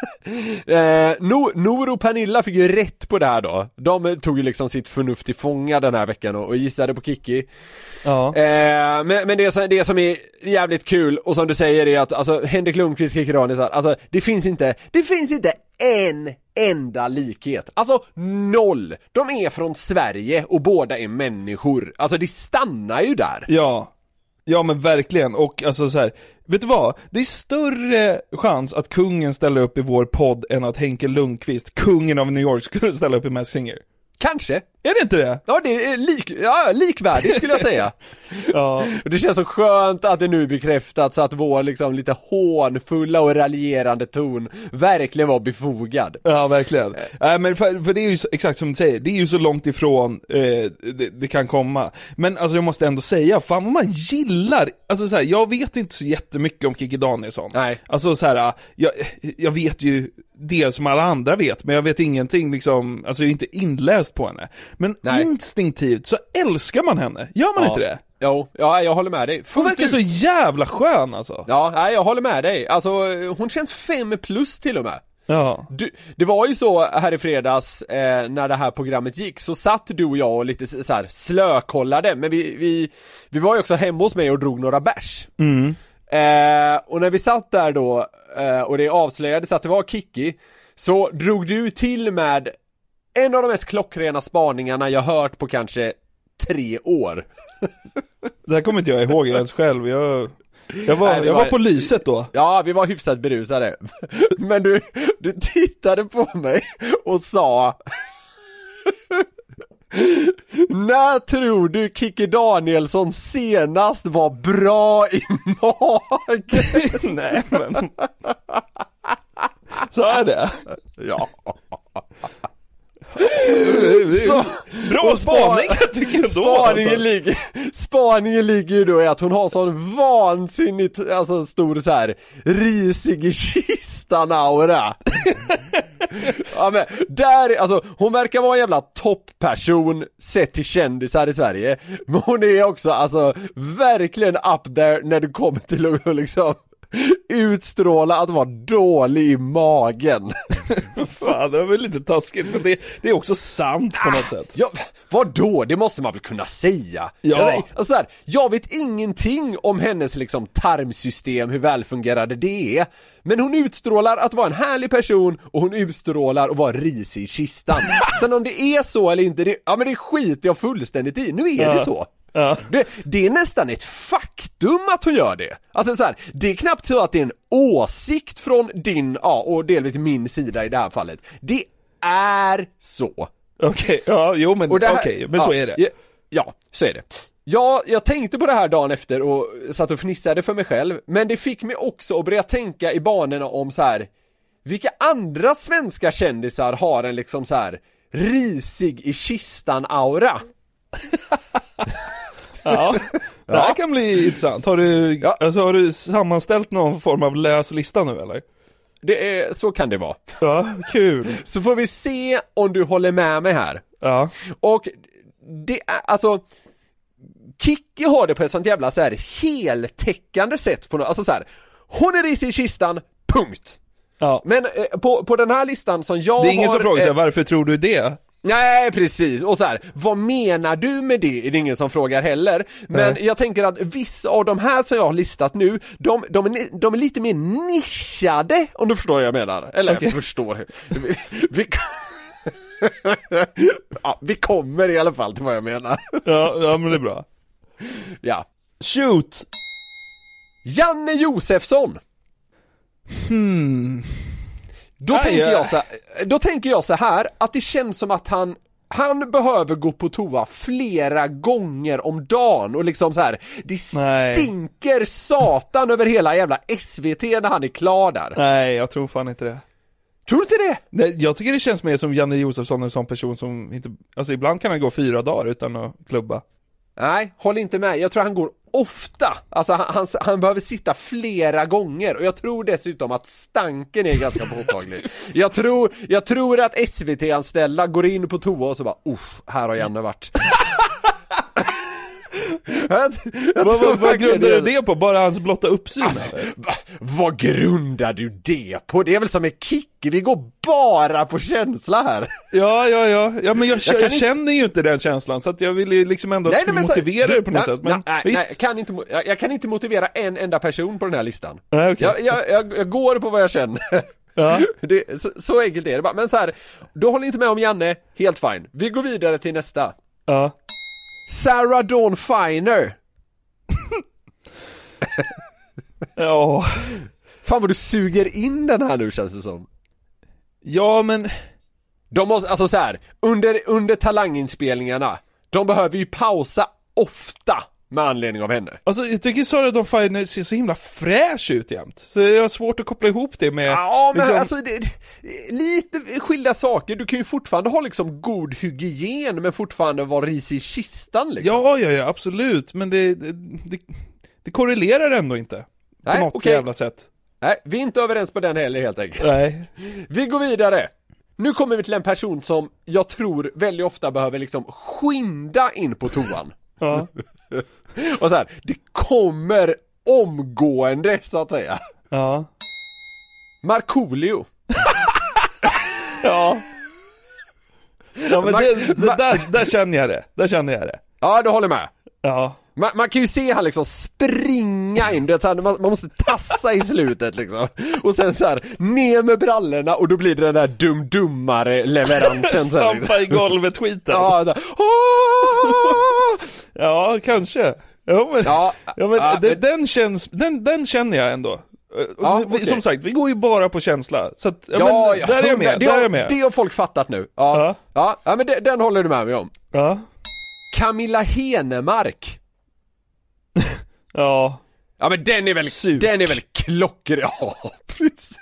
Nor och Pernilla fick ju rätt på det här då. De tog ju liksom sitt förnuft i fånga den här veckan och gissade på Kikki. Ja. Men det som är jävligt kul, och som du säger, är att alltså, Henrik Lundqvist, Kikki Danielsson, alltså det finns inte en enda likhet. Alltså 0. De är från Sverige och båda är människor. Alltså det stannar ju där. Ja, men verkligen. Och alltså så här, vet du vad? Det är större chans att kungen ställer upp i vår podd än att Henke Lundqvist, kungen av New York, skulle ställa upp i Masked Singer. Kanske. Är det inte det? Ja, det är likvärdigt skulle jag säga. Ja. Och det känns så skönt att det nu bekräftats att vår liksom lite hånfulla och raljerande ton verkligen var befogad. Ja, verkligen. Men för det är ju exakt som du säger, det är ju så långt ifrån det kan komma. Men alltså jag måste ändå säga, fan vad man gillar. Alltså så här, jag vet inte så jättemycket om Kikki Danielsson. Nej. Alltså så här, jag vet ju det som alla andra vet, men jag vet ingenting liksom, alltså jag är inte inläst på henne. Men instinktivt så älskar man henne. Gör man inte det? Jo, ja, jag håller med dig. Hon verkar så jävla skön alltså. Ja, nej, jag håller med dig. Alltså, hon känns 5+ till och med. Ja. Det var ju så här i fredags när det här programmet gick, så satt du och jag och lite så här slökollade. Men vi var ju också hemma hos mig och drog några bärs. Och när vi satt där då och det avslöjades att det var Kikki, så drog du till med en av de mest klockrena spaningarna jag hört på kanske 3 år. Det här kommer inte jag ihåg ens själv. Jag var på lyset då. Ja, vi var hyfsat berusade. Men du tittade på mig och sa: när tror du Kikki Danielsson senast var bra i magen? Nej, men så är det. Ja. Så, bra spaning, jag tycker ändå. Spaningen ligger ju då i att hon har sån vansinnigt, alltså stor så här risig i kistan aura. Ja, men där, alltså hon verkar vara en jävla toppperson sett till kändisar i Sverige. Men hon är också alltså verkligen up there när det kommer till att liksom utstråla att vara dålig i magen. Fan, det var väl lite taskigt, men det är också sant på något sätt. Ja, vadå? Det måste man väl kunna säga. Ja. Alltså här, jag vet ingenting om hennes liksom tarmsystem, hur välfungerande det är. Men hon utstrålar att vara en härlig person och hon utstrålar att vara risig i kistan. Sen om det är så eller inte, men det skiter jag fullständigt i. Nu är det så. Ja. Det är nästan ett faktum att hon gör det. Alltså så här, det är knappt så att det är en åsikt från din, och delvis min sida i det här fallet. Det är så. Okej, men men så är det. Ja, så är det. Jag tänkte på det här dagen efter och satt och fnissade för mig själv. Men det fick mig också att börja tänka i banorna om så här: vilka andra svenska kändisar har en liksom så här risig i kistan aura? Ja, det här kan bli intressant. Har du sammanställt någon form av läslista nu eller? Så kan det vara. Ja, kul. Så får vi se om du håller med mig här. Ja. Och det är alltså, Kikki har det på ett sånt jävla så här heltäckande sätt på något, alltså så här, hon är risig i kistan, punkt. Ja. Men på den här listan som jag har... Det är ingen som frågar sig, varför tror du det? Nej, precis. Och så här, vad menar du med det? Är det ingen som frågar heller. Men jag tänker att vissa av de här som jag har listat nu, de är lite mer nischade, om du förstår vad jag menar. Eller jag förstår. Vi kommer i alla fall till vad jag menar. Ja, men det är bra. Ja. Shoot! Janne Josefsson. Då tänker jag så här att det känns som att han behöver gå på toa flera gånger om dagen och liksom så här, det stinker satan över hela jävla SVT när han är klar där. Nej, jag tror fan inte det. Tror du inte det? Nej, jag tycker det känns mer som Janne Josefsson, en sån person som inte, alltså ibland kan han gå 4 dagar utan att klubba. Nej, håll inte med. Jag tror han går ofta. Alltså han behöver sitta flera gånger. Och jag tror dessutom att stanken är ganska påtaglig. Jag tror att SVT-anställda går in på toa och så bara, här har Janne varit. Vad grundar du det på? Bara hans blotta uppsyn eller? Vad grundar du det på? Det är väl som en Kikki, vi går bara på känsla här. Ja, men jag känner ju inte den känslan, så att jag vill ju liksom ändå motivera det på något sätt. Men jag kan inte motivera en enda person på den här listan. Nej, okay. Jag går på vad jag känner. Ja. Så enkelt är det bara. Men så här, du håller inte med om Janne, helt fine. Vi går vidare till nästa. Ja. Sarah Dawn Finer. Ja. Fan vad du suger in den här nu, känns det som. Ja, men De måste, alltså så här, under talanginspelningarna, de behöver ju pausa ofta med anledning av henne. Alltså jag tycker Sara Dawn Finer ser så himla fräsch ut jämt. Så jag har svårt att koppla ihop det med... Ja, men liksom... alltså lite skilda saker. Du kan ju fortfarande ha liksom god hygien men fortfarande vara risig i kistan liksom. Ja, absolut. Men det korrelerar ändå inte. På något jävla sätt. Nej, vi är inte överens på den heller helt enkelt. Nej. Vi går vidare. Nu kommer vi till en person som jag tror väldigt ofta behöver liksom skynda in på toan. Ja. Och så här, det kommer omgående så att säga. Ja. Markoolio. Ja. Ja, men där känner jag det. Där känner jag det. Ja, du håller med. Ja. Man kan ju se han liksom springa in, det så här, man måste tassa i slutet liksom. Och sen så här ner med brallorna och då blir det den där dummare leveransen. Stampa i golvet skiten. Ja, där. Ja, kanske. Den känner jag ändå. Ja, okay. Som sagt, vi går ju bara på känsla. Så att, där är jag med. Det har folk fattat nu. Ja, men den håller du med mig om. Ja. Camilla Henemark. Ja. Ja, men den är väl klockren. Ja, precis.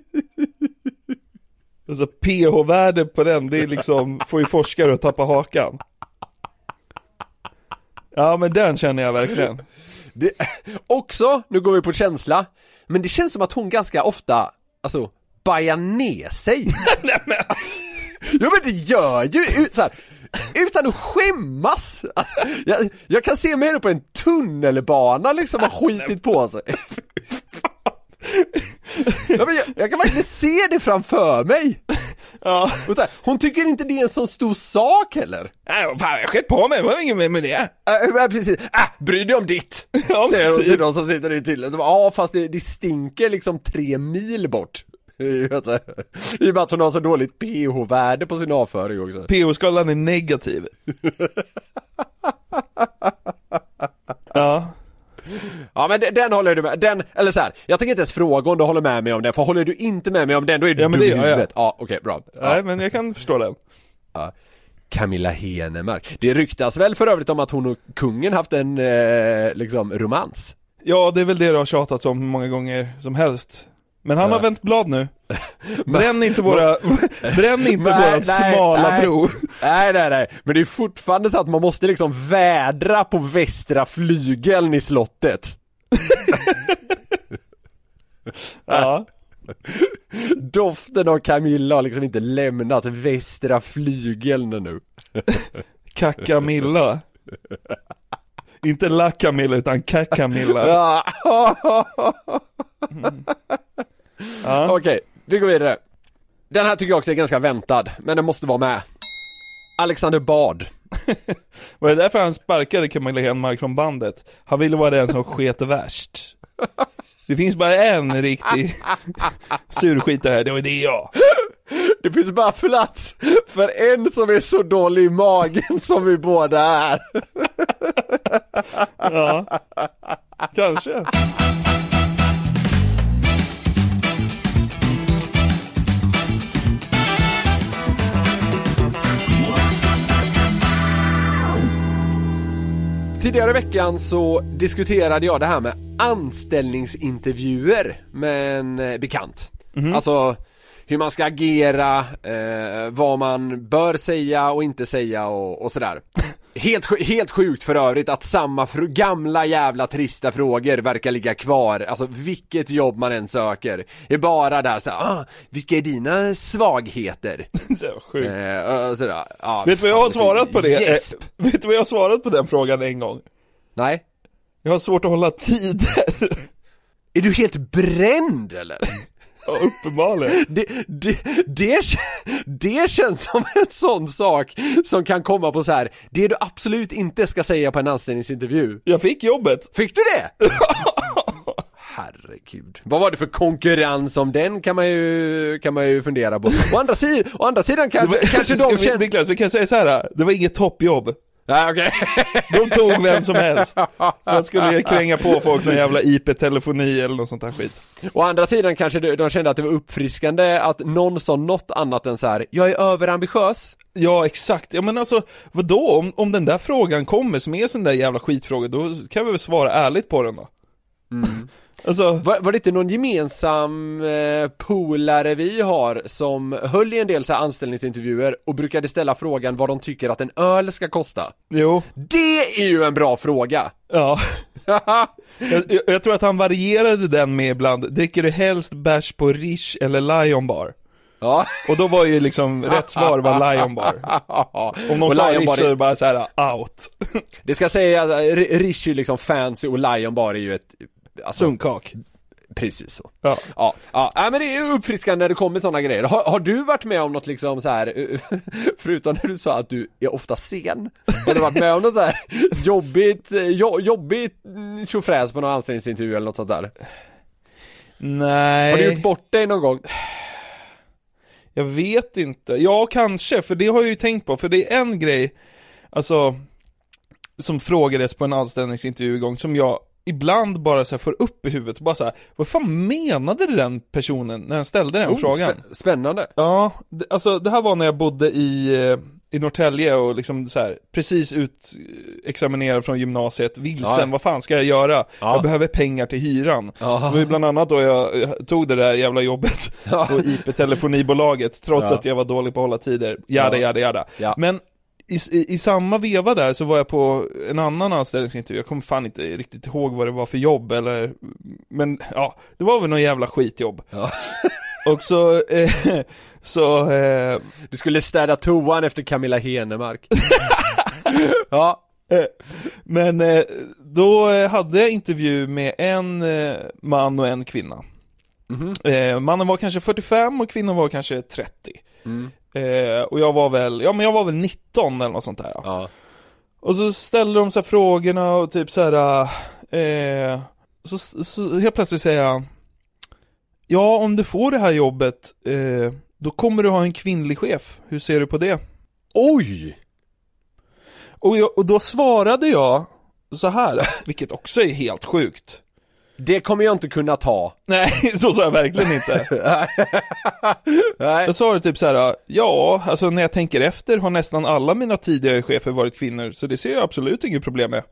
Alltså pH-värde på den, det är liksom får ju forskare att tappa hakan. Ja, men den känner jag verkligen. Också, nu går vi på känsla, men det känns som att hon ganska ofta alltså bajar ner sig. Ja, men det gör ju så här, utan att skämmas. Alltså, jag kan se mer på en tunnelbana liksom har skitit på sig. Ja, men jag kan verkligen se det framför mig. Ja. Och så här, hon tycker inte det är en sån stor sak heller. Nej, fan, jag skett på mig, det var ingen med det. Precis, bry dig om ditt. Ja, säger hon till de som sitter i till. Ja, fast det stinker liksom 3 mil bort. I och med att hon har så dåligt pH-värde på sin avföring också. pH-skalan är negativ. Ja. Ja, men den håller du med. Den, eller så här, jag tänker inte ens fråga om du håller med mig om den. För håller du inte med mig om den, då är du dum i huvudet. Ja, okej, bra. Ja. Nej, men jag kan förstå den. Ja. Camilla Henemark. Det ryktas väl för övrigt om att hon och kungen haft en liksom romans. Ja, det är väl det du har tjatat om många gånger som helst. Men han har vänt blad nu. Bränn inte våra smala bro. Nej. Men det är fortfarande så att man måste liksom vädra på västra flygeln i slottet. Ja. Doften av Camilla har liksom inte lämnat västra flygeln nu. Kakamilla. Inte La Camilla utan Kakamilla. Ja. Okej, vi går vidare. Den här tycker jag också är ganska väntad, men den måste vara med. Alexander Bard. Var det därför han sparkade Camilla Henemark från bandet? Han ville vara den som sket värst. Det finns bara en riktig surskitare här, det var det jag. Det finns bara plats för en som är så dålig i magen som vi båda är. Ja, kanske. Tidigare i veckan så diskuterade jag det här med anställningsintervjuer med en bekant. Alltså hur man ska agera, vad man bör säga och inte säga och sådär. Helt sjukt för övrigt att samma gamla jävla trista frågor verkar ligga kvar. Alltså vilket jobb man än söker är bara där så vilka är dina svagheter? Så sjukt. Vet du vad jag har svarat på det? Vet du vad jag har svarat på den frågan en gång? Nej. Jag har svårt att hålla tider. Är du helt bränd eller? Ja, uppenbarligen. Det känns som en sån sak som kan komma på så här. Det du absolut inte ska säga på en anställningsintervju. Jag fick jobbet. Fick du det? Herregud. Vad var det för konkurrens om den kan man ju fundera på. Å andra sidan kanske de känner... Niklas, vi kan säga så här. Det var inget toppjobb. Nej, okej. De tog vem som helst. Jag skulle kränga på folk med jävla IP-telefoni eller något sånt där skit. Å andra sidan kanske de kände att det var uppfriskande att någon sa något annat än så här: jag är överambitiös. Ja, exakt. Ja, men alltså, vadå? Om den där frågan kommer som är sån där jävla skitfråga, då kan vi väl svara ärligt på den då. Alltså, var det inte någon gemensam polare vi har som höll i en del så här anställningsintervjuer och brukade ställa frågan vad de tycker att en öl ska kosta? jo. Det är ju en bra fråga. Ja. jag tror att han varierade den med ibland. Dricker du helst bärs på Rish eller Lion Bar? Ja. Och då var ju liksom rätt svar var Lion Bar. Om de Och sa Lion Rish Bar så är det bara så här out. Det ska säga att Rish är liksom fancy och Lion Bar är ju ett sunkak. Precis så. Ja. Ja, men det är ju uppfriskande när det kommer sådana grejer. Har du varit med om något liksom så här, förutom när du sa att du är ofta sen? Har du varit med om något så här jobbigt tjofräs på någon anställningsintervju eller något sånt där? Nej. Har du gjort bort dig någon gång? Jag vet inte. Ja, kanske, för det har jag ju tänkt på. För det är en grej, alltså, som frågades på en anställningsintervju igång, som jag ibland bara så här får upp i huvudet. Bara så här, vad fan menade den personen när han ställde den frågan? Spännande. Ja, alltså det här var när jag bodde i Norrtälje och liksom så här, precis examinerad från gymnasiet, vilsen, vad fan ska jag göra? Jag behöver pengar till hyran. Det var ju bland annat då jag tog det där jävla jobbet på IP-telefonibolaget, trots att jag var dålig på att hålla tider. Jada. Men i samma veva där så var jag på en annan anställningsintervju. Jag kommer fan inte riktigt ihåg vad det var för jobb eller, men ja, det var väl någon jävla skitjobb. Och så du skulle städa toan efter Camilla Henemark. Men då hade jag intervju med en man och en kvinna. Mannen var kanske 45 och kvinnan var kanske 30. Och jag var väl 19 eller något sånt där. Och så ställde de så här frågorna och typ så här så helt plötsligt säger jag: ja, om du får det här jobbet då kommer du ha en kvinnlig chef. Hur ser du på det? Oj! Och då svarade jag så här, vilket också är helt sjukt. Det kommer jag inte kunna ta. Nej, så sa jag verkligen inte. Jag sa det typ så här: ja, alltså när jag tänker efter har nästan alla mina tidigare chefer varit kvinnor, så det ser jag absolut inget problem med.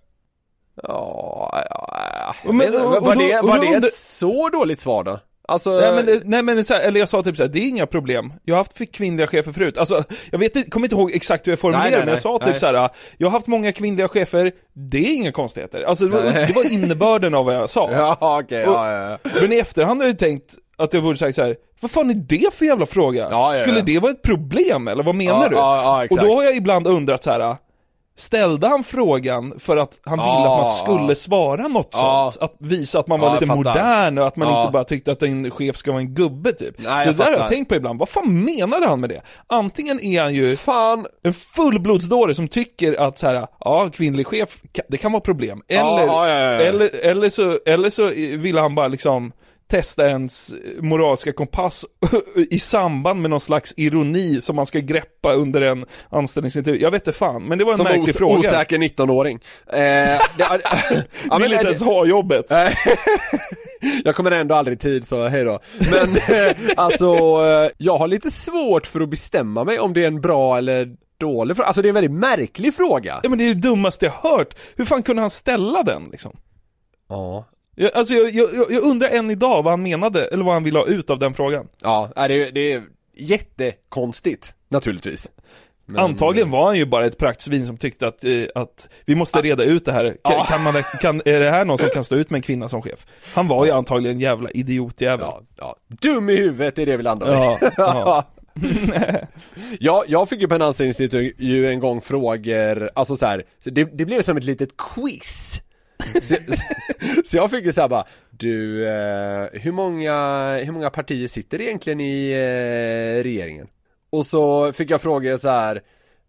Var det ett så dåligt svar då? Alltså, nej men så här, eller jag sa typ så här: det är inga problem. Jag har haft kvinnliga chefer förut. Alltså, jag kommer inte ihåg exakt hur jag formulerade, men jag sa typ så här: jag har haft många kvinnliga chefer. Det är inga konstigheter. Alltså det var innebörden av vad jag sa. Men i efterhand har jag tänkt att jag borde sagt så här: vad fan är det för jävla fråga? Skulle det vara ett problem eller vad menar du? Och då har jag ibland undrat så här: ställde han frågan för att han ville att man skulle svara något sånt? Att visa att man var lite modern och att man inte bara tyckte att en chef ska vara en gubbe typ. Nej, så där har jag tänkt på ibland. Vad fan menade han med det? Antingen är han ju en fullblodsdåre som tycker att så här, kvinnlig chef, det kan vara problem. Eller så ville han bara liksom testa ens moraliska kompass i samband med någon slags ironi som man ska greppa under en anställningsintervju. Jag vet inte fan, men det var en märklig fråga. Osäker 19-åring. Vill inte ens ha jobbet. Jag kommer ändå aldrig i tid, så hej då. Men alltså, jag har lite svårt för att bestämma mig om det är en bra eller dålig fråga. Alltså det är en väldigt märklig fråga. Ja, men det är det dummaste jag hört. Hur fan kunde han ställa den liksom? Ja. Alltså jag undrar än idag vad han menade, eller vad han ville ha ut av den frågan. Ja, det är jättekonstigt, naturligtvis. Men... Antagligen var han ju bara ett praktsvin som tyckte att vi måste reda ut det här. Är det här någon som kan stå ut med en kvinna som chef? Han var ju antagligen en jävla idiotjävel. Dum i huvudet är det väl andra. Jag fick ju på en anställningsintervju en gång frågor, alltså så här, det blev som ett litet quiz. Så jag fick ju såhär bara: du, hur många partier sitter egentligen i regeringen? Och så fick jag fråga så här: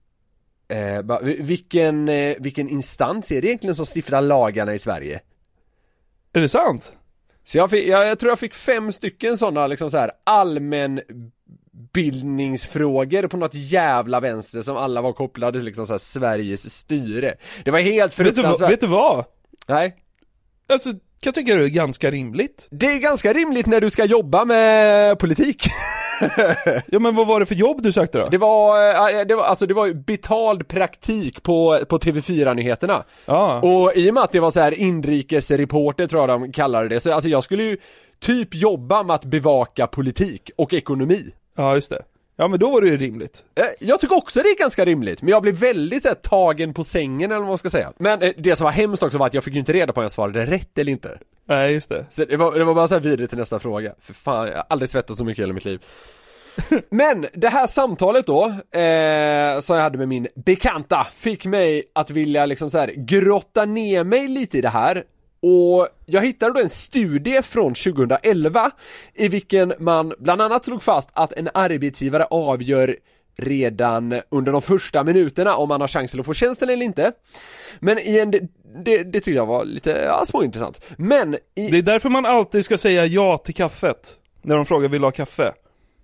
vilken instans är det egentligen som stiftar lagarna i Sverige? Är det sant? Så jag tror jag fick 5 stycken sådana liksom så här allmän utbildningsfrågor på något jävla vänster som alla var kopplade till liksom så här Sveriges styre. Det var helt fruktansvärt. Vet du vad? Nej. Alltså, kan jag tycka det är ganska rimligt. Det är ganska rimligt när du ska jobba med politik. Ja, men vad var det för jobb du sökte då? Det var ju betald praktik på TV4-nyheterna. Ja. Och i och med att det var så här inrikesreporter tror jag de kallade det. Så alltså jag skulle ju typ jobba med att bevaka politik och ekonomi. Ja, just det. Ja, men då var det ju rimligt. Jag tycker också det är ganska rimligt. Men jag blev väldigt så här, tagen på sängen eller vad man ska säga. Men det som var hemskt också var att jag fick ju inte reda på om jag svarade rätt eller inte. Nej, just det. Så det var bara så här vidare till nästa fråga. För fan, jag har aldrig svettat så mycket i hela mitt liv. Men det här samtalet då som jag hade med min bekanta fick mig att vilja liksom så här grotta ner mig lite i det här. Och jag hittade då en studie från 2011 i vilken man bland annat slog fast att en arbetsgivare avgör redan under de första minuterna om man har chansen att få tjänsten eller inte. Men det tycker jag var lite småintressant. Men det är därför man alltid ska säga ja till kaffet när de frågar vill du ha kaffe.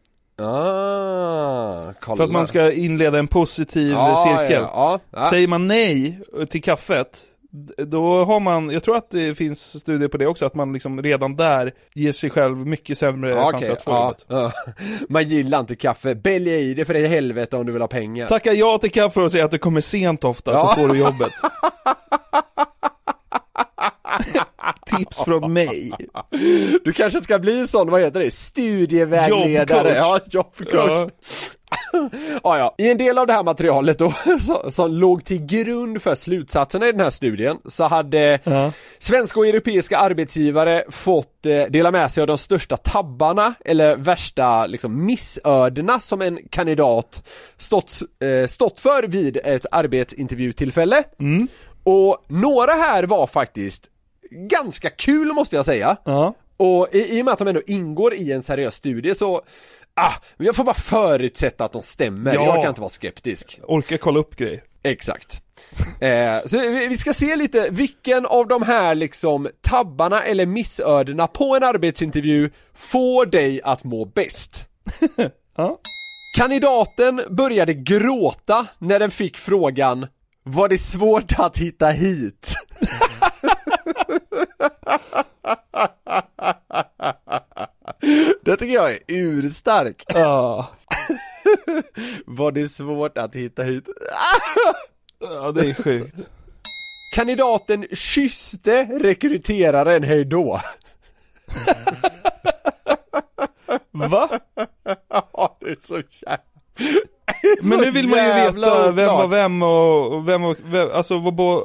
För att man ska inleda en positiv cirkel. Ja. Säger man nej till kaffet, då har man, jag tror att det finns studier på det också, att man liksom redan där ger sig själv mycket sämre chanser att få jobbet. Man gillar inte kaffe, bälja i det för det är helvete om du vill ha pengar. Tacka ja till kaffe och säga att du kommer sent ofta så får du jobbet. Tips från mig. Du kanske ska bli sån, vad heter det? Studievägledare. Jobbcoach. Ja. I en del av det här materialet då som låg till grund för slutsatserna i den här studien så hade svenska och europeiska arbetsgivare fått dela med sig av de största tabbarna eller värsta liksom missödena som en kandidat stått för vid ett arbetsintervjutillfälle. Och några här var faktiskt ganska kul måste jag säga. Och i och med att de ändå ingår i en seriös studie så jag får bara förutsätta att de stämmer. Jag kan inte vara skeptisk. Orka kolla upp grejer. Exakt. Så vi ska se lite vilken av de här liksom tabbarna eller missödena på en arbetsintervju får dig att må bäst. Kandidaten började gråta när den fick frågan: var det svårt att hitta hit? Det tycker jag är urstark. Var det svårt att hitta hit? Ja, det är sjukt. Kandidaten kysste rekryteraren hej då. Va? Ja, det är så jävla... Men nu vill man ju veta vem var vem och vem alltså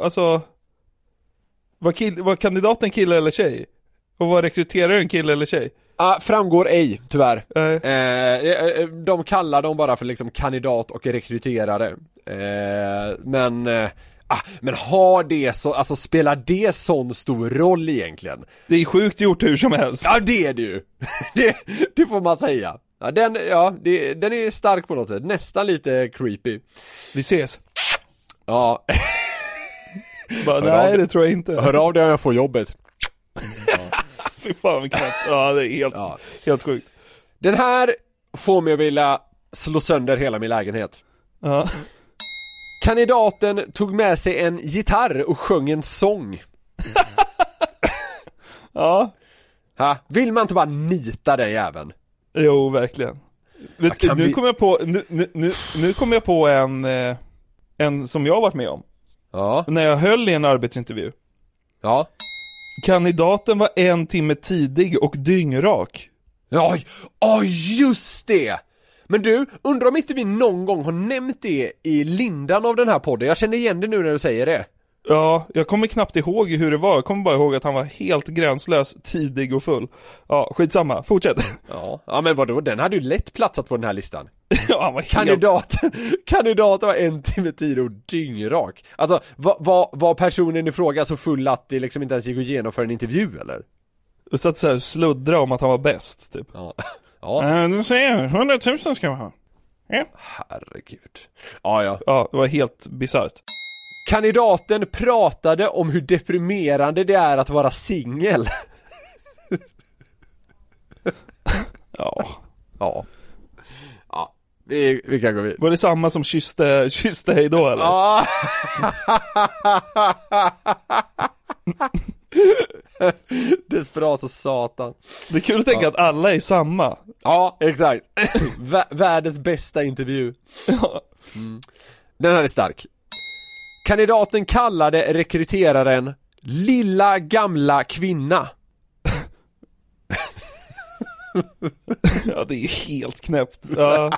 var kandidaten kille eller tjej? Och var rekryteraren kille eller tjej? Framgår ej, tyvärr. De kallar dem bara för liksom kandidat och rekryterare. Men har det så, alltså spelar det sån stor roll egentligen? Det är sjukt gjort hur som helst. Ja, det är det ju. det får man säga. Ja, den är stark på något sätt. Nästan lite creepy. Vi ses. Ja. Nej, det tror jag inte. Hör av dig om jag får jobbet. Fy fan vad knäppt. Ja, det är helt sjukt. Den här får mig att vilja slå sönder hela min lägenhet. Ja. Kandidaten tog med sig en gitarr och sjöng en sång. Ja. Vill man inte bara nita den jäveln? Jo, verkligen. Nu kommer jag på en som jag har varit med om. Ja. När jag höll i en arbetsintervju. Ja. Kandidaten var 1 timme tidig och dyngrak. Ja, just det! Men du, undrar om inte vi någon gång har nämnt det i lindan av den här podden. Jag känner igen det nu när du säger det. Ja, jag kommer knappt ihåg hur det var. Jag kommer bara ihåg att han var helt gränslös, tidig och full. Ja, skitsamma. Fortsätt. Ja, men vadå? Den hade ju lätt platsat på den här listan. Ja, han var Kandidaten var 1 timme tid och dyngrak. Alltså, var personen i fråga så full att det liksom inte ens gick att genomföra en intervju, eller? Och satt så här sluddra om att han var bäst, typ. Ja. Du ser, 100 000 ska man ha. Ja. Herregud. Ja. Ja, det var helt bizarrt. Kandidaten pratade om hur deprimerande det är att vara singel. Ja. Vi kan gå vidare. Var det samma som kysste hej då eller? Ja. Desperat så satan. Det är kul att tänka att alla är samma. Ja, exakt. Världens bästa intervju. Den här är stark. Kandidaten kallade rekryteraren lilla gamla kvinna. Ja, det är helt knäppt. Ja.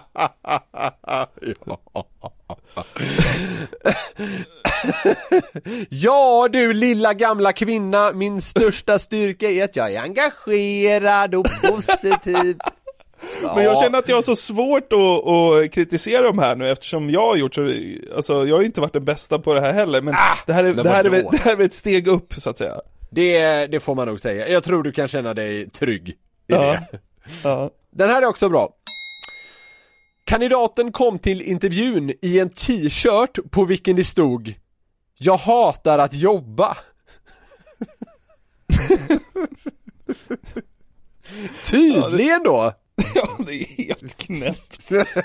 Ja du lilla gamla kvinna, min största styrka är att jag är engagerad och positiv. Ja. Men jag känner att jag har så svårt att kritisera de här nu, eftersom jag har gjort så, alltså jag har ju inte varit den bästa på det här heller, men det här är väl ett steg upp så att säga. Det får man nog säga. Jag tror du kan känna dig trygg i det. Ja. Den här är också bra. Kandidaten kom till intervjun i en t-shirt på vilken det stod: jag hatar att jobba. Tydligen då. Ja, det är helt knäppt.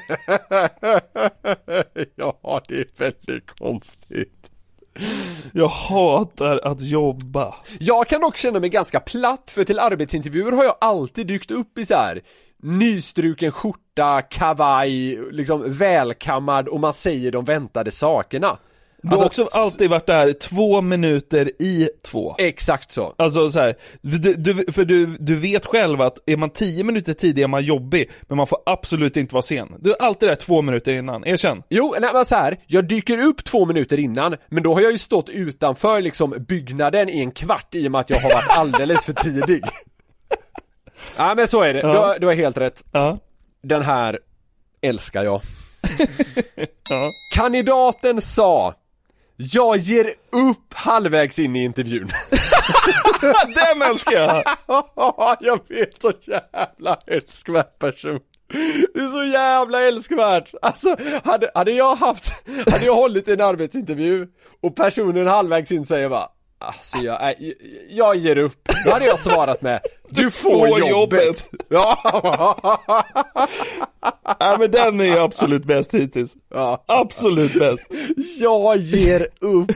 Ja, det är väldigt konstigt. Jag hatar att jobba. Jag kan dock känna mig ganska platt, för till arbetsintervjuer har jag alltid dykt upp i så här nystruken skjorta, kavaj, liksom välkammad, och man säger de väntade sakerna. Du har också alltid varit där 2 minuter i 2. Exakt så. Alltså så här, du vet själv att är man 10 minuter tidig är man jobbig, men man får absolut inte vara sen. Du är alltid där 2 minuter innan, erkänn. Jo, nej, men så här, jag dyker upp 2 minuter innan, men då har jag ju stått utanför liksom byggnaden i en kvart i och med att jag har varit alldeles för tidig. Ja, men så är det. Ja. Du har helt rätt. Ja. Den här älskar jag. Ja. Kandidaten sa: jag ger upp halvvägs in i intervjun. Den älskar jag. Jag vet, så jävla älskvärd person. Det är så jävla älskvärt. Alltså, hade jag hållit en arbetsintervju och personen halvvägs in säger bara: alltså jag ger upp. Då hade jag svarat med: du får jobbet. Ja. Ja, men den är ju absolut bäst hittills. Ja. Absolut bäst. Jag ger upp.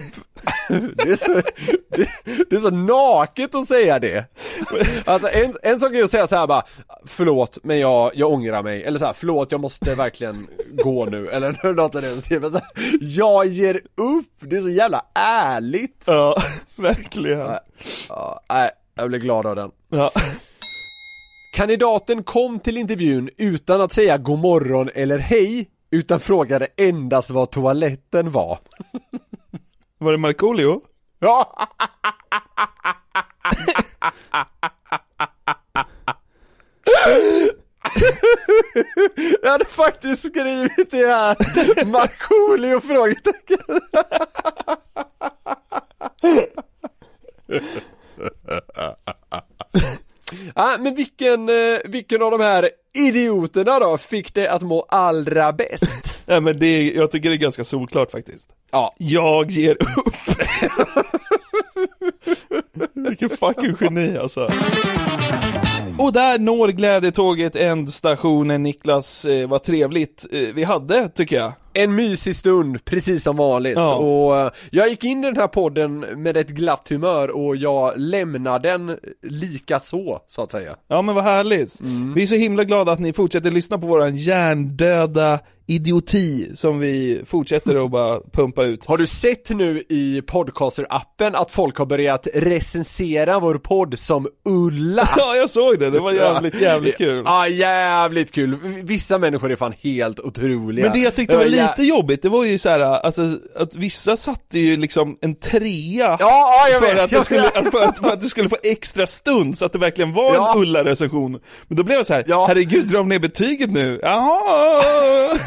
Det är så naket att säga det. Alltså en sak är att säga så här bara: förlåt, men jag ångrar mig. Eller så här: förlåt, jag måste verkligen gå nu. Eller något av det. Men så här, jag ger upp. Det är så jävla ärligt. Ja, verkligen. Ja, jag blir glad av den. Ja. Kandidaten kom till intervjun utan att säga god morgon eller hej, utan frågade endast vad toaletten var. Var det Markoolio? Ja. Jag hade faktiskt skrivit det här. Markoolio frågetecken. Men vilken av de här idioterna då fick det att må allra bäst? Ja, men jag tycker det är ganska solklart faktiskt. Ja. Jag ger upp. Vilken fucking geni alltså. Och där når glädjetåget ändstationen, Niklas. Vad trevligt vi hade, tycker jag. En mysig stund, precis som vanligt. Ja. Och jag gick in i den här podden med ett glatt humör, och jag lämnar den lika så att säga. Ja, men vad härligt. Vi är så himla glada att ni fortsätter lyssna på våran hjärndöda idioti som vi fortsätter att bara pumpa ut. Har du sett nu i podcaster-appen att folk har börjat recensera vår podd som Ulla? Ja, jag såg det. Det var jävligt kul. Ja, jävligt kul. Vissa människor är fan helt otroliga. Men det jag tyckte var lite jobbigt, det var ju så här, alltså, att vissa satte ju liksom en 3 för att det skulle få extra stund, så att det verkligen var en Ulla-recension. Men då blev det så här: herregud, dra ner betyget nu. Jaha.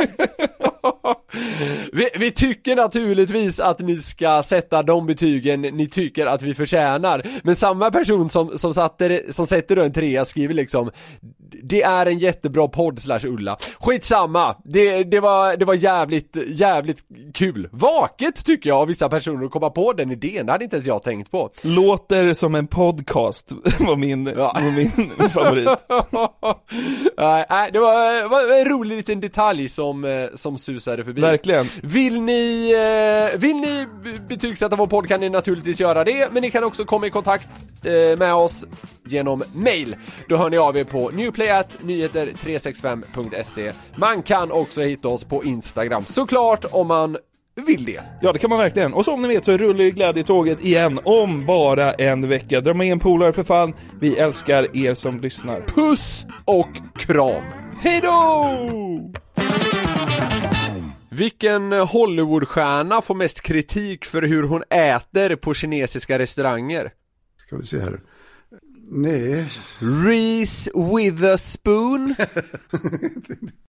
Vi tycker naturligtvis att ni ska sätta de betygen ni tycker att vi förtjänar. Men samma person som sätter då en 3 skriver liksom: Det är en jättebra podd /Ulla. Skitsamma. Det var jävligt kul. Vaket tycker jag av vissa personer att komma på den idén. Det hade inte ens jag tänkt på. Låter som en podcast var min favorit. Nej, det var en rolig liten detalj som susade förbi. Verkligen. Vill ni betygsätta vår podd kan ni naturligtvis göra det, men ni kan också komma i kontakt med oss genom mail. Då hör ni av er på newplay@nyheter365.se. Man kan också hitta oss på Instagram, såklart, om man vill det. Ja, det kan man verkligen. Och som ni vet så rullar ju glädjetåget igen om bara en vecka. Dra med en polare för fan. Vi älskar er som lyssnar. Puss och kram. Hej då! Vilken Hollywoodstjärna får mest kritik för hur hon äter på kinesiska restauranger? Ska vi se här. Nej. Reese Witherspoon.